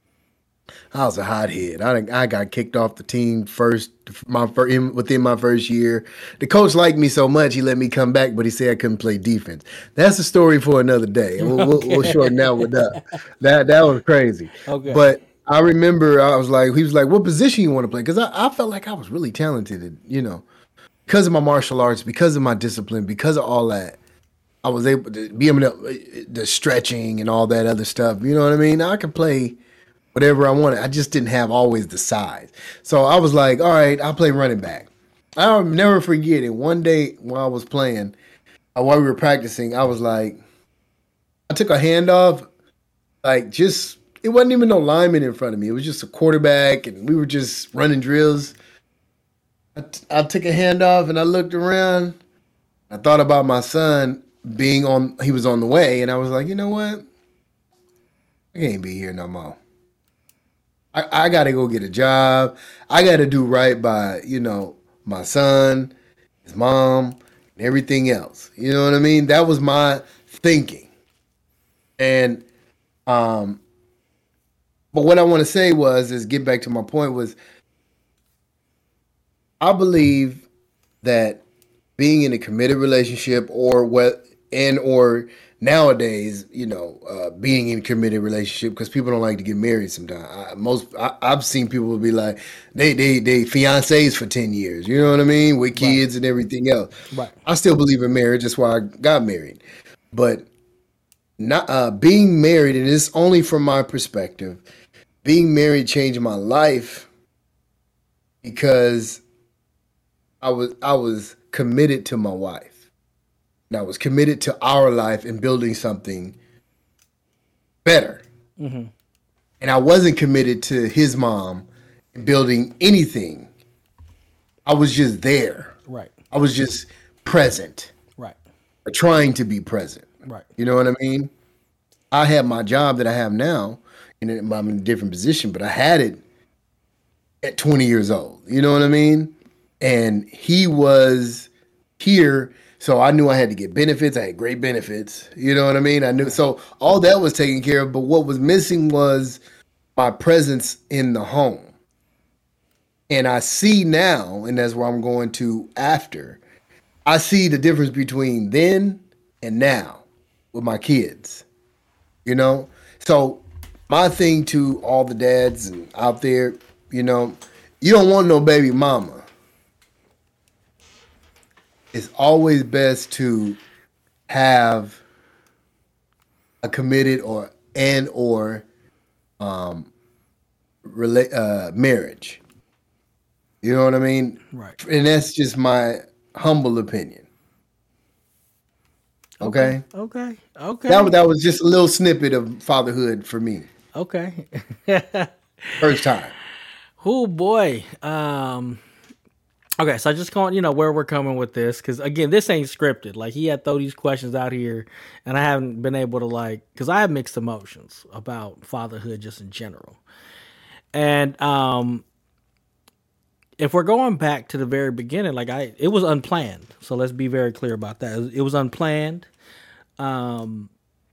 I was a hothead. I got kicked off the team within my first year. The coach liked me so much he let me come back, but he said I couldn't play defense. That's a story for another day. We'll shorten that one up. That was crazy. Okay. But I remember he was like, "What position you want to play?" Because I felt like I was really talented, because of my martial arts, because of my discipline, because of all that. I was able to be able to the stretching and all that other stuff. You know what I mean? I could play whatever I wanted. I just didn't have always the size. So I was like, all right, I'll play running back. I'll never forget it. One day while I was playing, while we were practicing, I was like, I took a handoff, it wasn't even no lineman in front of me. It was just a quarterback, and we were just running drills. I took a handoff, and I looked around. I thought about my son he was on the way, and I was like, you know what? I can't be here no more. I got to go get a job. I got to do right by, my son, his mom, and everything else. You know what I mean? That was my thinking. And, but what I want to say is get back to my point was, I believe that being in a committed relationship or nowadays, being in a committed relationship, because people don't like to get married sometimes. I've seen people be like, they fiancés for 10 years, you know what I mean? With kids and everything else. Right. I still believe in marriage. That's why I got married. But not being married, and it's only from my perspective, being married changed my life because I was committed to my wife. And I was committed to our life and building something better. Mm-hmm. And I wasn't committed to his mom and building anything. I was just there. Right. I was just present. Right. Or trying to be present. Right. You know what I mean? I have my job that I have now, and I'm in a different position, but I had it at 20 years old. You know what I mean? And he was here, so I knew I had to get benefits. I had great benefits. You know what I mean? I knew, so all that was taken care of, but what was missing was my presence in the home. And I see now, and that's where I'm going to after, I see the difference between then and now with my kids. You know, so my thing to all the dads and out there, you know, you don't want no baby mama. It's always best to have a committed or marriage. You know what I mean? Right. And that's just my humble opinion. Okay. Okay. That was just a little snippet of fatherhood for me. Okay. First time. Oh boy. Okay, so I just going, where we're coming with this, because again, this ain't scripted. Like, he had throw these questions out here, and I haven't been able to because I have mixed emotions about fatherhood just in general. And if we're going back to the very beginning, it was unplanned. So let's be very clear about that. It was unplanned. The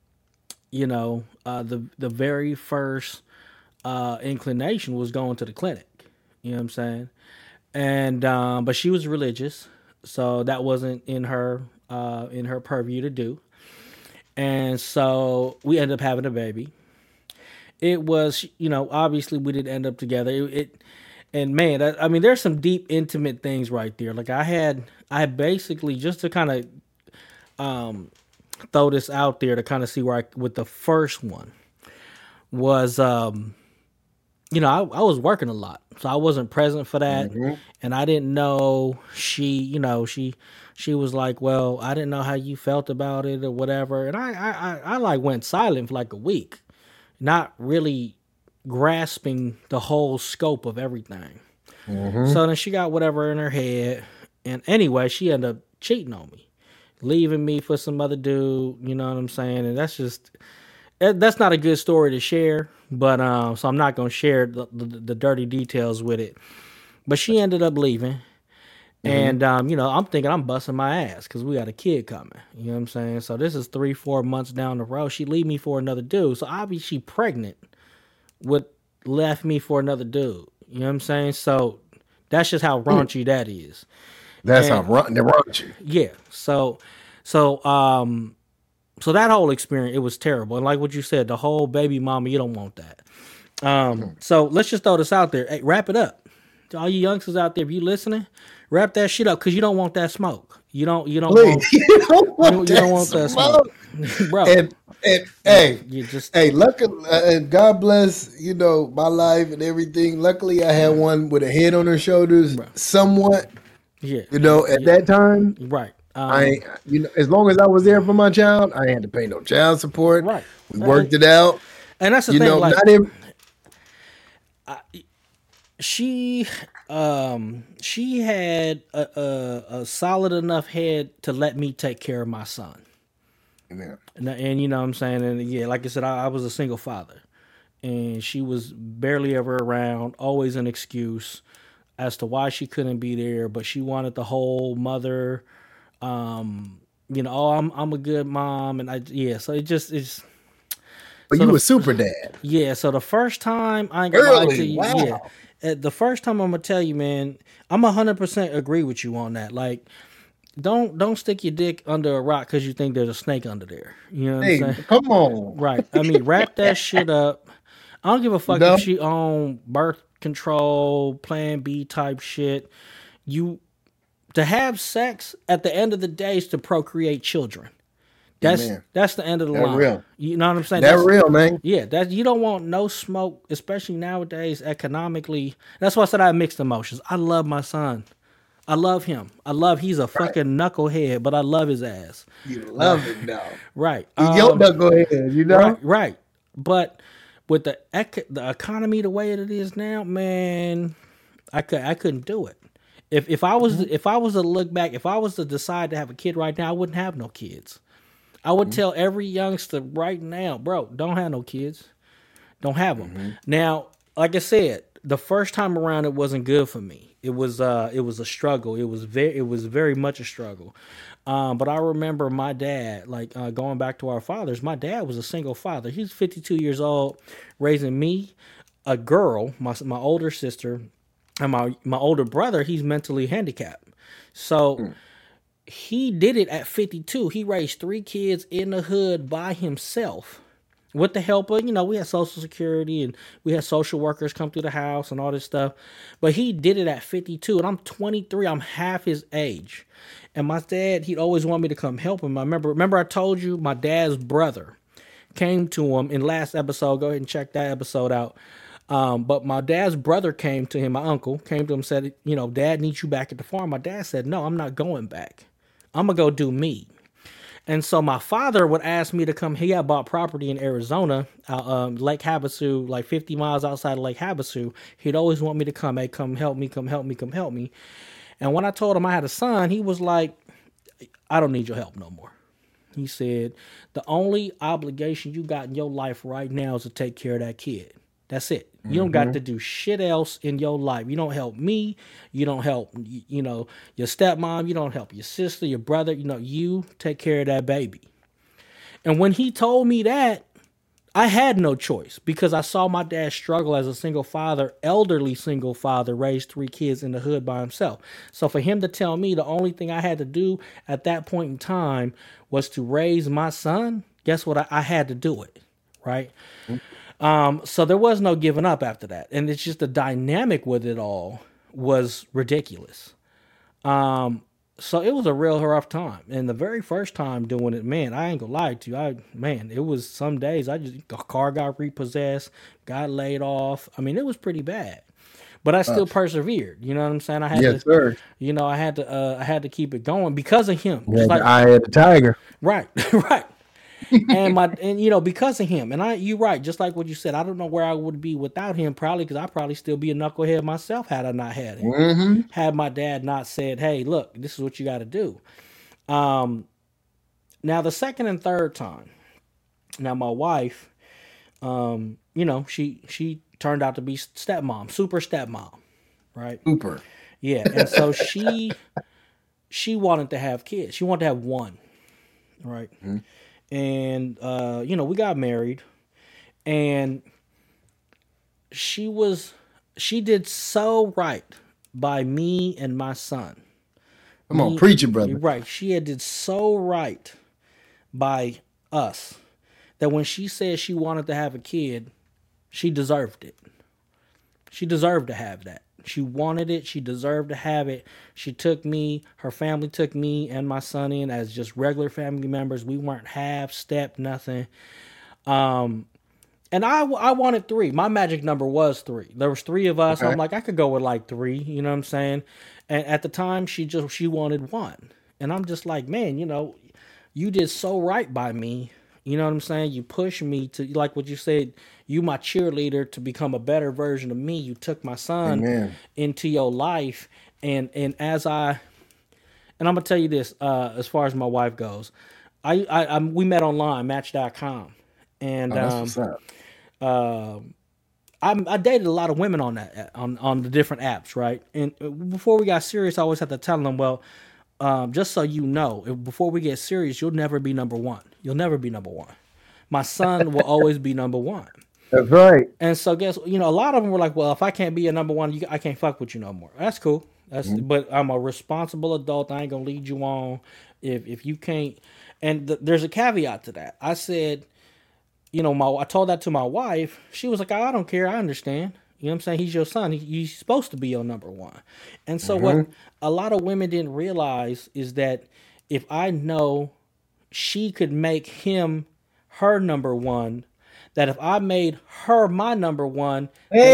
very first inclination was going to the clinic. You know what I'm saying? And but she was religious, so that wasn't in her purview to do. And so we ended up having a baby. It was, obviously we didn't end up together. And man, I mean, there's some deep, intimate things right there. Like I basically, just to kind of throw this out there to kind of see where with the first one was, I was working a lot, so I wasn't present for that, and I didn't know she was like, well, I didn't know how you felt about it or whatever, and I like went silent for like a week, not really grasping the whole scope of everything. So then she got whatever in her head, and anyway, she ended up cheating on me, leaving me for some other dude. You know what I'm saying? And that's not a good story to share. But so I'm not gonna share the dirty details with it. But she ended up leaving, and I'm thinking I'm busting my ass because we got a kid coming. You know what I'm saying? So this is 3-4 months down the road. She leave me for another dude. So obviously she pregnant left me for another dude. You know what I'm saying? So that's just how raunchy that is. That's how raunchy. Yeah. So that whole experience, it was terrible. And like what you said, the whole baby mama, you don't want that. So let's just throw this out there. Hey, wrap it up. To all you youngsters out there, if you listening, wrap that shit up, because you don't want that smoke. You don't want that smoke. Bro. And hey, luckily, God bless, my life and everything. Luckily, I had one with a head on her shoulders, somewhat. Yeah. At that time. Right. As long as I was there for my child, I had to pay no child support. Right. We worked it out. And that's the thing. Not even. She had a solid enough head to let me take care of my son. Yeah. And you know what I'm saying? And yeah, like I said, I was a single father, and she was barely ever around, always an excuse as to why she couldn't be there, but she wanted the whole mother, I'm a good mom, and so it's. But so you were super dad. Yeah, so the first time, I ain't gonna lie to you. Wow. Yeah, the first time I'm gonna tell you, man, I'm 100% agree with you on that. Like, don't stick your dick under a rock because you think there's a snake under there. You know what I'm saying? Come on. Right. I mean, wrap that shit up. I don't give a fuck if she on birth control, Plan B type shit. To have sex at the end of the day is to procreate children. That's the end of the line. Real. You know what I'm saying? That's real, man. Yeah, you don't want no smoke, especially nowadays economically. That's why I said I have mixed emotions. I love my son. I love him. He's a fucking knucklehead, but I love his ass. You love him now. Right. He's your knucklehead, Right. But with the economy the way it is now, man, I couldn't do it. If I was to look back, if I was to decide to have a kid right now, I wouldn't have no kids. I would tell every youngster right now, bro, don't have no kids. Don't have them. Now, like I said, the first time around, it wasn't good for me. It was a struggle. It was very much a struggle. But I remember my dad, going back to our fathers, my dad was a single father. He's 52 years old, raising me, a girl, my older sister, and my older brother. He's mentally handicapped. So he did it at 52. He raised 3 kids in the hood by himself with the help of, we had Social Security and we had social workers come through the house and all this stuff. But he did it at 52, and I'm 23. I'm half his age. And my dad, he'd always want me to come help him. I remember I told you my dad's brother came to him in last episode. Go ahead and check that episode out. But my dad's brother came to him, my uncle came to him and said, Dad needs you back at the farm. My dad said, no, I'm not going back. I'm going to go do me. And so my father would ask me to come. He had bought property in Arizona, Lake Havasu, like 50 miles outside of Lake Havasu. He'd always want me to come. Hey, come help me, come help me, come help me. And when I told him I had a son, he was like, I don't need your help no more. He said, the only obligation you got in your life right now is to take care of that kid. That's it. You don't got to do shit else in your life. You don't help me. You don't help, your stepmom. You don't help your sister, your brother. You take care of that baby. And when he told me that, I had no choice because I saw my dad struggle as a single father, elderly single father, raised 3 kids in the hood by himself. So for him to tell me the only thing I had to do at that point in time was to raise my son, guess what? I had to do it, right? So there was no giving up after that. And it's just the dynamic with it all was ridiculous. So it was a real rough time. And the very first time doing it, man, I ain't gonna lie to you. It was some days the car got repossessed, got laid off. It was pretty bad. But I still persevered. You know what I'm saying? I had sir. I had to keep it going because of him. Just like I had the tiger. Right, right. Because of him, and you're right, just like what you said, I don't know where I would be without him, probably because I'd probably still be a knucklehead myself had I not had him. Had my dad not said, hey, look, this is what you got to do. Now the second and third time, now my wife, she turned out to be super stepmom, right? Super. Yeah, and so she wanted to have kids. She wanted to have one, right? Mm-hmm. And, we got married, and she did so right by me and my son. Come on, preach it, brother. Right. She did so right by us that when she said she wanted to have a kid, she deserved it. She deserved to have that. She wanted it. She deserved to have it. She took me, her family took me and my son in as just regular family members. We weren't half, step, nothing. And I wanted 3. My magic number was 3. There was 3 of us. Okay. I'm like, I could go with like 3, you know what I'm saying? And at the time she wanted 1. And I'm just like, man, you did so right by me. You know what I'm saying? You pushed me to, like what you said, you my cheerleader to become a better version of me. You took my son into your life. And I'm going to tell you this, as far as my wife goes, we met online, Match.com. And that's what's up. I dated a lot of women on that, on the different apps, right? And before we got serious, I always had to tell them, well, just so you know, before we get serious, you'll never be number 1. You'll never be number 1. My son will always be number 1. That's right. And so guess, a lot of them were like, well, if I can't be a number 1, I can't fuck with you no more. That's cool. But I'm a responsible adult. I ain't gonna lead you on if you can't. And there's a caveat to that. I said, I told that to my wife. She was like, I don't care. I understand. You know what I'm saying? He's your son. He's supposed to be your number 1. And so what a lot of women didn't realize is that if I know she could make him her number 1, that if I made her my number 1,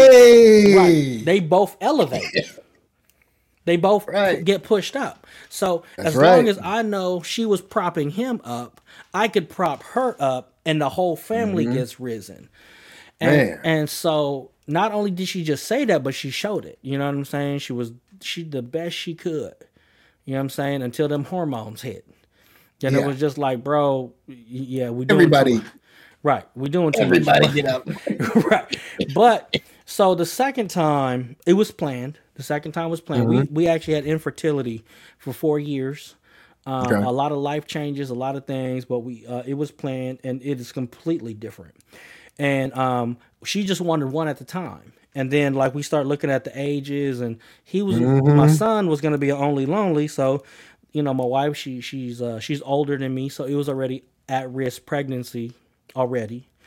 they both elevate. They both get pushed up. So as long as I know she was propping him up, I could prop her up and the whole family gets risen. And so not only did she just say that, but she showed it. You know what I'm saying? She the best she could. You know what I'm saying? Until them hormones hit. Then it was just like, bro, yeah, we doing everybody. Right. We doing too everybody much. Get up. Right. But so the second time it was planned. The second time was planned. We actually had infertility for 4 years. A lot of life changes, a lot of things, but it was planned and it is completely different. And she just wanted 1 at the time. And then like we start looking at the ages, and he was my son was going to be only lonely. So, my wife, she's older than me. So it was already at risk pregnancy already.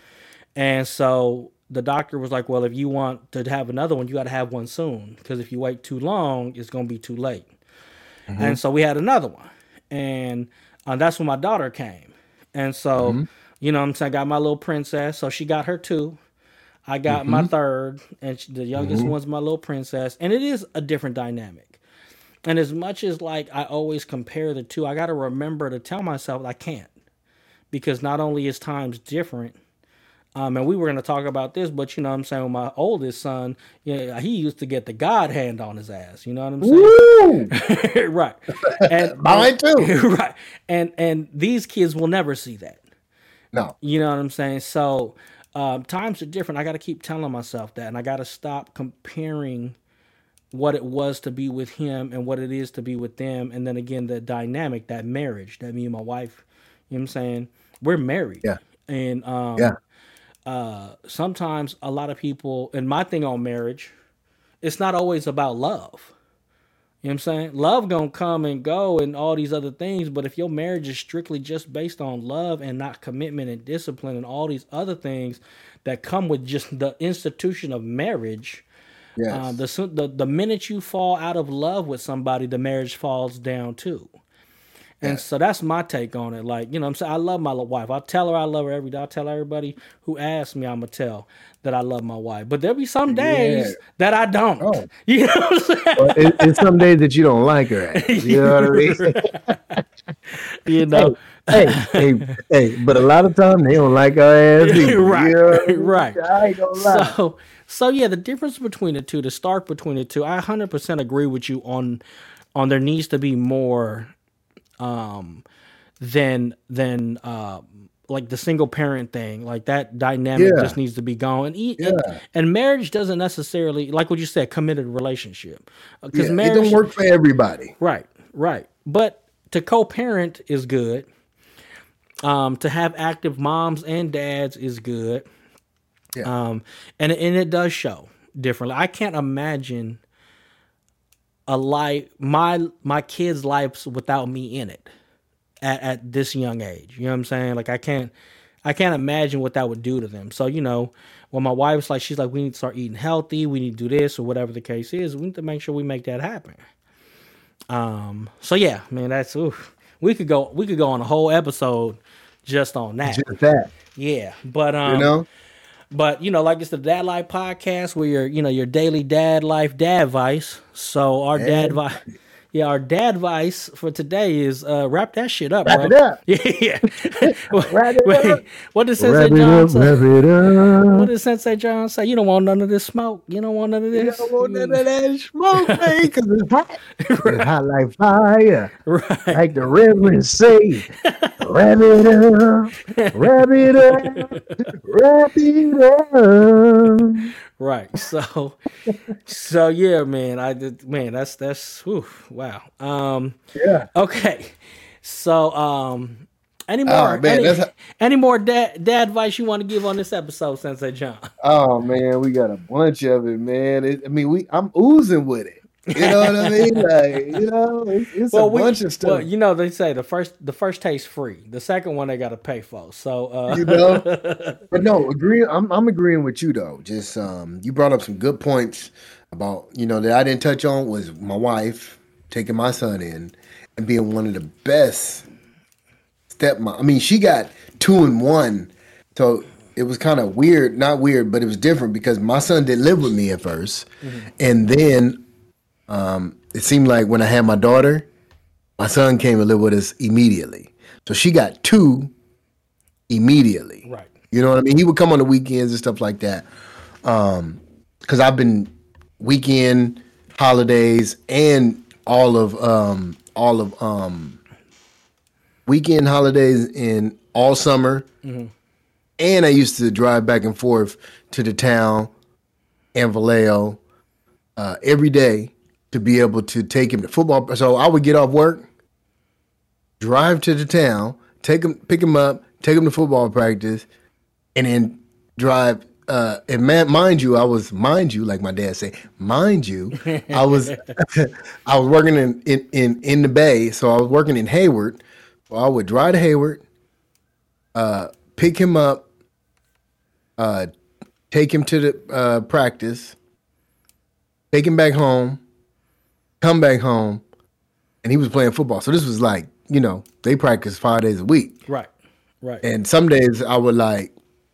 And so the doctor was like, well, if you want to have another one, you got to have one soon. Because if you wait too long, it's going to be too late. Mm-hmm. And so we had another one. And that's when my daughter came. And so, Mm-hmm. you know what I'm saying? I got my little princess. So she got her two. I got my Mm-hmm. third. And the youngest Mm-hmm. one's my little princess. And it is a different dynamic. And as much as like I always compare the two, I got to remember to tell myself I can't. Because not only is times different, and we were going to talk about this, but you know what I'm saying, with my oldest son, yeah, he used to get the God hand on his ass. You know what I'm Woo! saying? Right. And Mine too. right. And these kids will never see that. No. You know what I'm saying? So times are different. I got to keep telling myself that, and I got to stop comparing what it was to be with him and what it is to be with them. And then again, the dynamic, that marriage, that me and my wife, you know what I'm saying? We're married. Yeah. And Yeah. sometimes a lot of people, and my thing on marriage, it's not always about love. You know what I'm saying? Love gonna come and go and all these other things, but if your marriage is strictly just based on love and not commitment and discipline and all these other things that come with just the institution of marriage, Yes. the minute you fall out of love with somebody, the marriage falls down too. And Yes. so that's my take on it. Like, you know what I'm saying? I love my wife. I tell her I love her every day. I tell everybody who asks me, I'm going to tell that I love my wife. But there'll be some Yeah. days that I don't. Oh. You know what I'm saying? Well, it's some days that you don't like her at. You know what I mean? You know? Hey, but a lot of times they don't like our ass either. Right, You know what I mean? right. I ain't gonna lie. So yeah, the difference between the two, the stark between the two, I 100% agree with you on there needs to be more than like the single parent thing. Like that dynamic Yeah. just needs to be gone. Yeah. And marriage doesn't necessarily, like what you said, committed relationship. Because Yeah. It marriage, don't work for everybody. right. But to co-parent is good. To have active moms and dads is good. Yeah. And it does show differently. I can't imagine a life, my kids' lives without me in it at this young age. You know what I'm saying? Like I can't imagine what that would do to them. So, you know, when my wife's like, she's like, we need to start eating healthy, we need to do this or whatever the case is, we need to make sure we make that happen. So yeah, man, that's we could go on a whole episode just on that. Just that. Yeah. But You know? but you know, like it's the Dad Life podcast where your daily dad life dad advice. So our our dad advice for today is wrap that shit up, Wrap bro. it up. Yeah. Wrap it up. What did Wrap Sensei it John up. say? Wrap it What up. did Sensei John say? You don't want none of this smoke. You don't want none of You this. don't want none of that smoke, man, because it's hot. It's hot like fire. Right. Like the Reverend say, wrap it up, wrap it up, wrap it up. Right. So yeah, man. That's whew, wow. Yeah. Okay. So any more Oh, man, any more dad advice you want to give on this episode, Sensei John? Oh man, we got a bunch of it, man. I'm oozing with it. You know what I mean? Like, you know, it's a bunch of stuff. Well, you know, they say the first taste free. The second one they got to pay for. So You know, but no, I'm agreeing with you though. Just you brought up some good points about that I didn't touch on was my wife taking my son in and being one of the best stepmom. I mean, she got 2 in 1, so it was kind of weird. Not weird, but it was different because my son didn't live with me at first, and then it seemed like when I had my daughter, my son came and lived with us immediately. So she got 2 immediately. Right. You know what I mean? He would come on the weekends and stuff like that. Because I've been weekend holidays and all of weekend holidays in all summer. Mm-hmm. And I used to drive back and forth to the town and Vallejo every day to be able to take him to football. So I would get off work, drive to the town, pick him up, take him to football practice, and then drive. And mind you, like my dad say, I was working in the Bay, so I was working in Hayward. So I would drive to Hayward, pick him up uh, take him to the practice, take him back home, come back home, and he was playing football. So this was like, they practice 5 days a week. Right. And some days I would like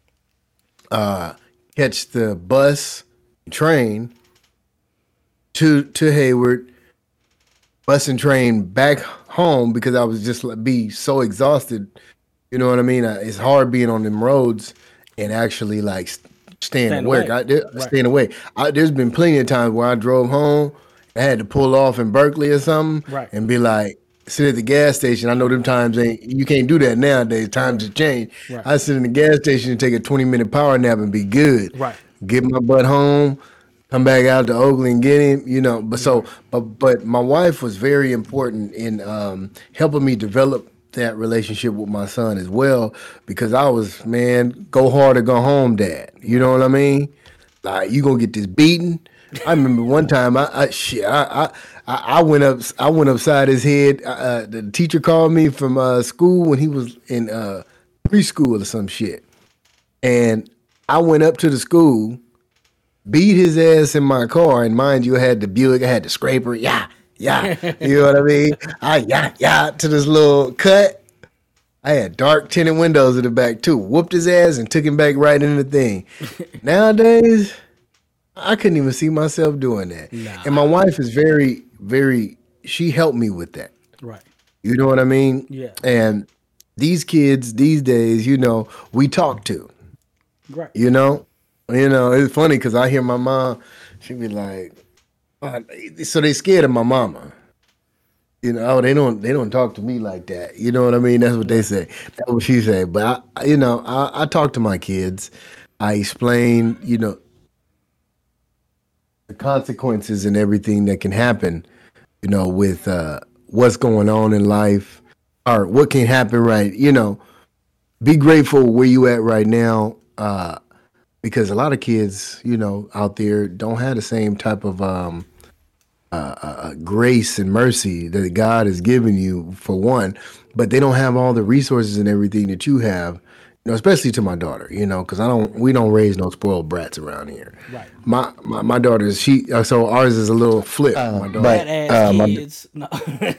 catch the bus, train to Hayward, bus and train back home because I was just be so exhausted. You know what I mean? It's hard being on them roads and actually like staying at work. Staying away. There's been plenty of times where I drove home, I had to pull off in Berkeley or something, and be like, sit at the gas station. I know them times you can't do that nowadays. Times have changed. Right. I sit in the gas station and take a 20-minute power nap and be good. Right. Get my butt home, come back out to Oakland and get him. But my wife was very important in helping me develop that relationship with my son as well, because I was, man, go hard or go home, dad. You know what I mean? Like, you gonna get this beating. I remember one time I went upside his head. The teacher called me from school when he was in preschool or some shit, and I went up to the school, beat his ass in my car, and mind you, I had the Buick, I had the scraper, yeah, you know what I mean? To this little cut. I had dark tinted windows in the back too. Whooped his ass and took him back right into the thing. Nowadays, I couldn't even see myself doing that. Nah. And my wife is very, very, she helped me with that. Right. You know what I mean? Yeah. And these kids these days, we talk to. Right. It's funny because I hear my mom, she be like, so they scared of my mama. They don't talk to me like that. You know what I mean? That's what they say. That's what she say. But I talk to my kids. I explain, the consequences and everything that can happen, with what's going on in life or what can happen, right? Be grateful where you at right now, because a lot of kids, out there don't have the same type of grace and mercy that God has given you, for one, but they don't have all the resources and everything that you have, especially to my daughter, because we don't raise no spoiled brats around here. Right. My daughter, so ours is a little flip. My daughter, kids. No.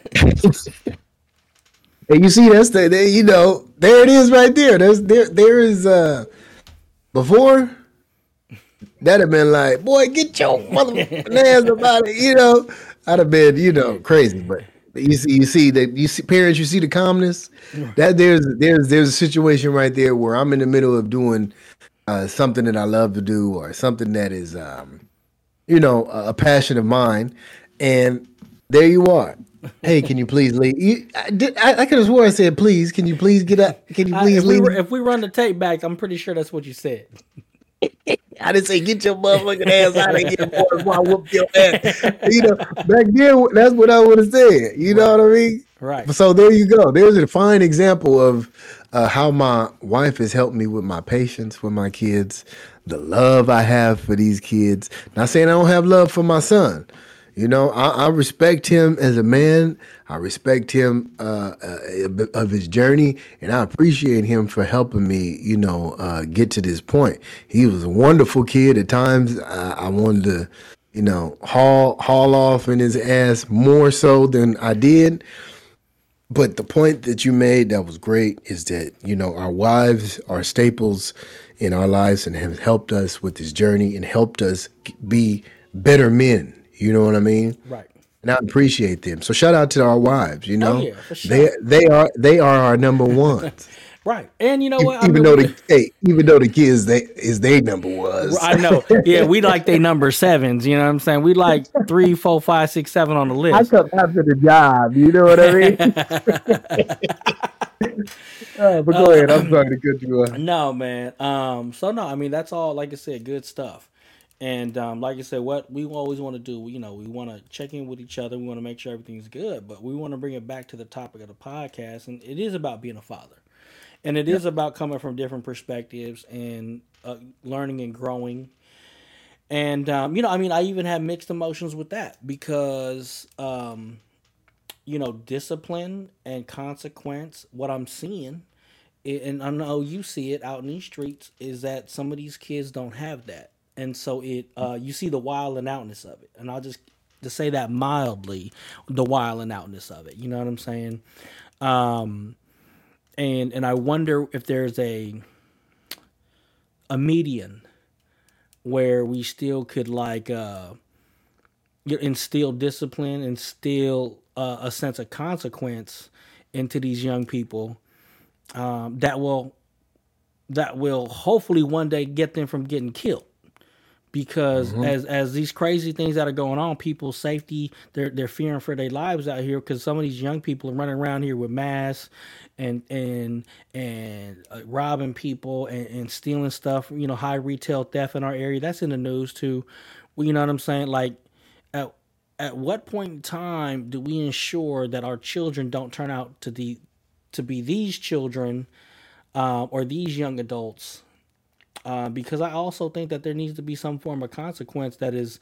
And you see, that's there it is right there. There is before that'd have been like, boy, get your motherfucking ass about it, I'd have been, crazy. But you see parents, you see the calmness. That there's a situation right there where I'm in the middle of doing something that I love to do, or something that is a passion of mine, and there you are. Hey, can you please leave? I could have swore I said, please, can you please get up? Can you please leave? If we run the tape back, I'm pretty sure that's what you said. I didn't say get your motherfucking ass out of here, boy, before I whoop your ass. Back then, that's what I would have said. You know what I mean? Right. So there you go. There's a fine example of how my wife has helped me with my patience with my kids, the love I have for these kids. Not saying I don't have love for my son. I respect him as a man. I respect him of his journey, and I appreciate him for helping me, get to this point. He was a wonderful kid. At times, I wanted to, haul off in his ass more so than I did. But the point that you made that was great is that, our wives are staples in our lives and have helped us with this journey and helped us be better men. You know what I mean? Right. And I appreciate them. So shout out to our wives, Oh, yeah, for sure. They are our number ones. Right. And you know what? Even though the kids is they number ones. I know. Yeah, we like they number sevens, you know what I'm saying? We like 3, 4, 5, 6, 7 on the list. I come after the job, you know what I mean? But go ahead. I'm sorry to cut you off. No, man. So no, I mean, that's all, like I said, good stuff. And like I said, what we always want to do, we want to check in with each other. We want to make sure everything's good, but we want to bring it back to the topic of the podcast. And it is about being a father. And it is about coming from different perspectives and learning and growing. And, I even have mixed emotions with that because, discipline and consequence, what I'm seeing and I know you see it out in these streets, is that some of these kids don't have that, and so you see the wild and outness of it, and I'll just to say that mildly, the wild and outness of it. You know what I'm saying? And I wonder if there's a median where we still could like instill discipline, instill a sense of consequence into these young people, that will hopefully one day get them from getting killed. Because as these crazy things that are going on, people's safety, they're fearing for their lives out here, because some of these young people are running around here with masks and robbing people and stealing stuff. You know, high retail theft in our area. That's in the news too. Well, you know what I'm saying? Like, at what point in time do we ensure that our children don't turn out to be these children or these young adults? Because I also think that there needs to be some form of consequence that is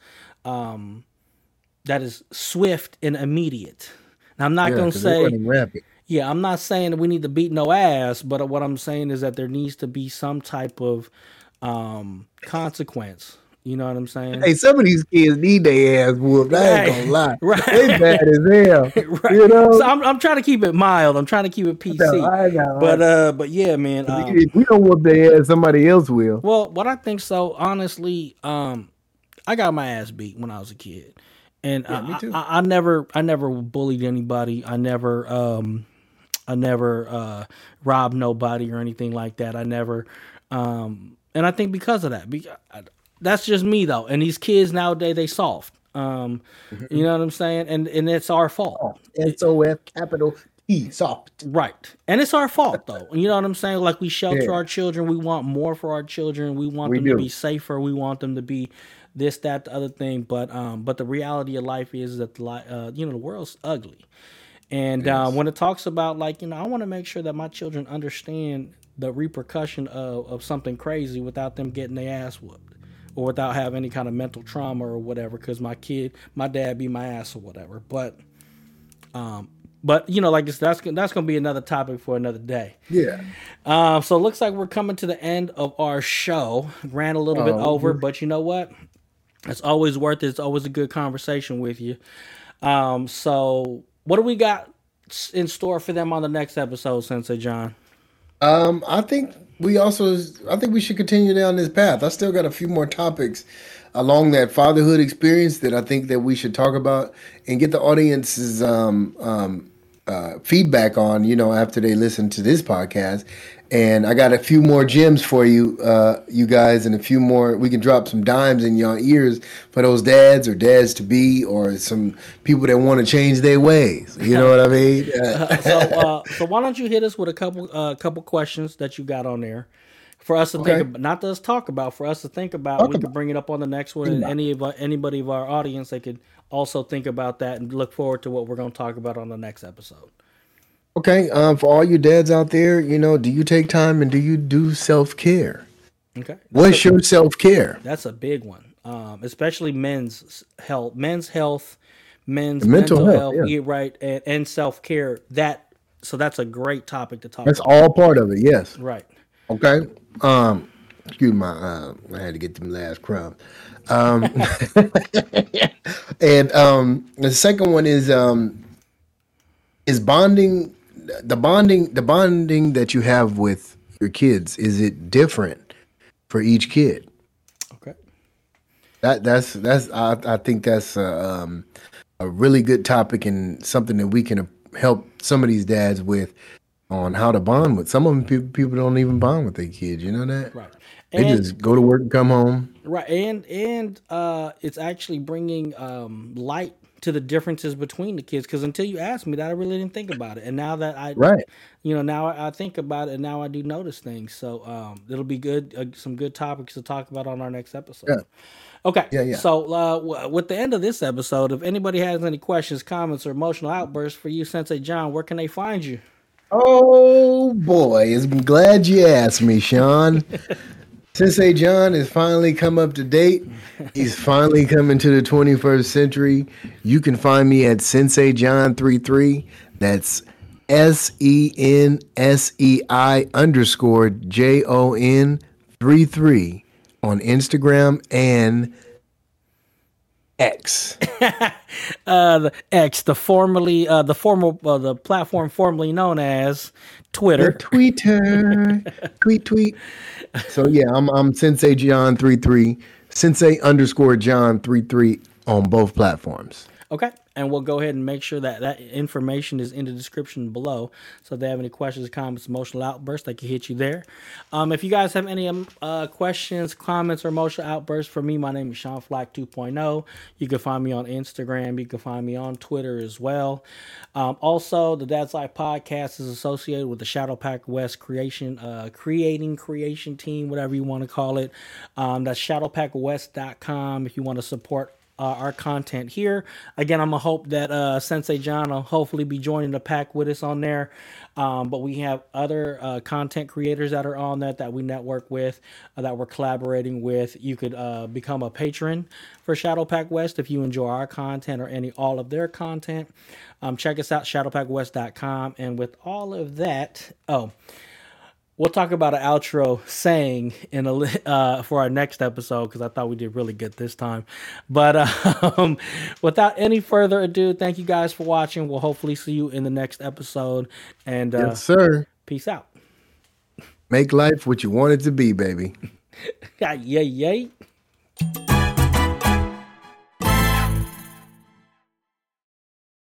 swift and immediate. Now, I'm not going to say, I'm not saying that we need to beat no ass, but what I'm saying is that there needs to be some type of consequence. You know what I'm saying? Hey, some of these kids need their ass whooped. I ain't gonna lie. Right. They bad as hell. Right. You know? So I'm trying to keep it mild. I'm trying to keep it PC. I know. But yeah, man. If we don't whoop their ass, somebody else will. Well, what I think so, honestly, I got my ass beat when I was a kid. And me too. I never bullied anybody. I never robbed nobody or anything like that. I never and I think because of that, that's just me though. And these kids nowadays, they soft. You know what I'm saying? And it's our fault. SOF capital T, soft. Right. And it's our fault though. You know what I'm saying? Like, we shelter our children. We want more for our children. We want them to be safer. We want them to be this, that, the other thing. But the reality of life is that the world's ugly. And when it talks about, like, I want to make sure that my children understand the repercussion of something crazy without them getting their ass whooped, or without having any kind of mental trauma or whatever, because my dad beat my ass or whatever. But like that's gonna be another topic for another day. Yeah. So it looks like we're coming to the end of our show. Ran a little bit over, but you know what? It's always worth it. It's always a good conversation with you. So what do we got in store for them on the next episode, Sensei John? I think we should continue down this path. I still got a few more topics along that fatherhood experience that I think that we should talk about and get the audience's feedback on, after they listen to this podcast. And I got a few more gems for you, you guys, and a few more. We can drop some dimes in your ears for those dads or dads to be, or some people that want to change their ways. You know what I mean? So why don't you hit us with a couple questions that you got on there for us to think about, not to us talk about, for us to think about. We could bring it up on the next one, and anybody of our audience, they could also think about that and look forward to what we're going to talk about on the next episode. Okay, for all you dads out there, do you take time and do you do self-care? Okay. What's your self-care? That's a big one, especially men's health, men's mental health, yeah, right, and self-care. So that's a great topic to talk That's about. all part of it, yes. Right. Okay. Excuse my, I had to get them last crumbs. And the second one is bonding. The bonding that you have with your kids, is it different for each kid? Okay. That's I think that's a really good topic, and something that we can help some of these dads with, on how to bond with. Some of them people don't even bond with their kids. You know that? Right. They just go to work and come home. Right. And it's actually bringing light to the differences between the kids, because until you asked me that, I really didn't think about it, and now that now I think about it, and now I do notice things. So it'll be good, some good topics to talk about on our next episode. Yeah. Okay. Yeah. So with the end of this episode, if anybody has any questions, comments, or emotional outbursts for you, Sensei John, where can they find you? Oh boy, I'm glad you asked me, Sean. Sensei John has finally come up to date. He's finally coming to the 21st century. You can find me at Sensei John 33. That's SENSEI_JON33 on Instagram and X. The X, the platform formerly known as Twitter. The Twitter. tweet. So yeah, I'm Sensei John 33, Sensei_John33 on both platforms. Okay. And we'll go ahead and make sure that that information is in the description below. So if they have any questions, comments, emotional outbursts, they can hit you there. If you guys have any questions, comments, or emotional outbursts for me, my name is Sean Flack 2.0. You can find me on Instagram. You can find me on Twitter as well. Also, the Dad's Life podcast is associated with the Shadow Pack West creation team, whatever you want to call it. That's shadowpackwest.com if you want to support our content here. Again, I'm gonna hope that Sensei John will hopefully be joining the pack with us on there. But we have other content creators that are on that we network with, that we're collaborating with. You could become a patron for Shadow Pack West if you enjoy our content or all of their content. Check us out, shadowpackwest.com. And with all of that, we'll talk about an outro saying for our next episode, because I thought we did really good this time. But without any further ado, thank you guys for watching. We'll hopefully see you in the next episode. And yes, sir. Peace out. Make life what you want it to be, baby. Yay.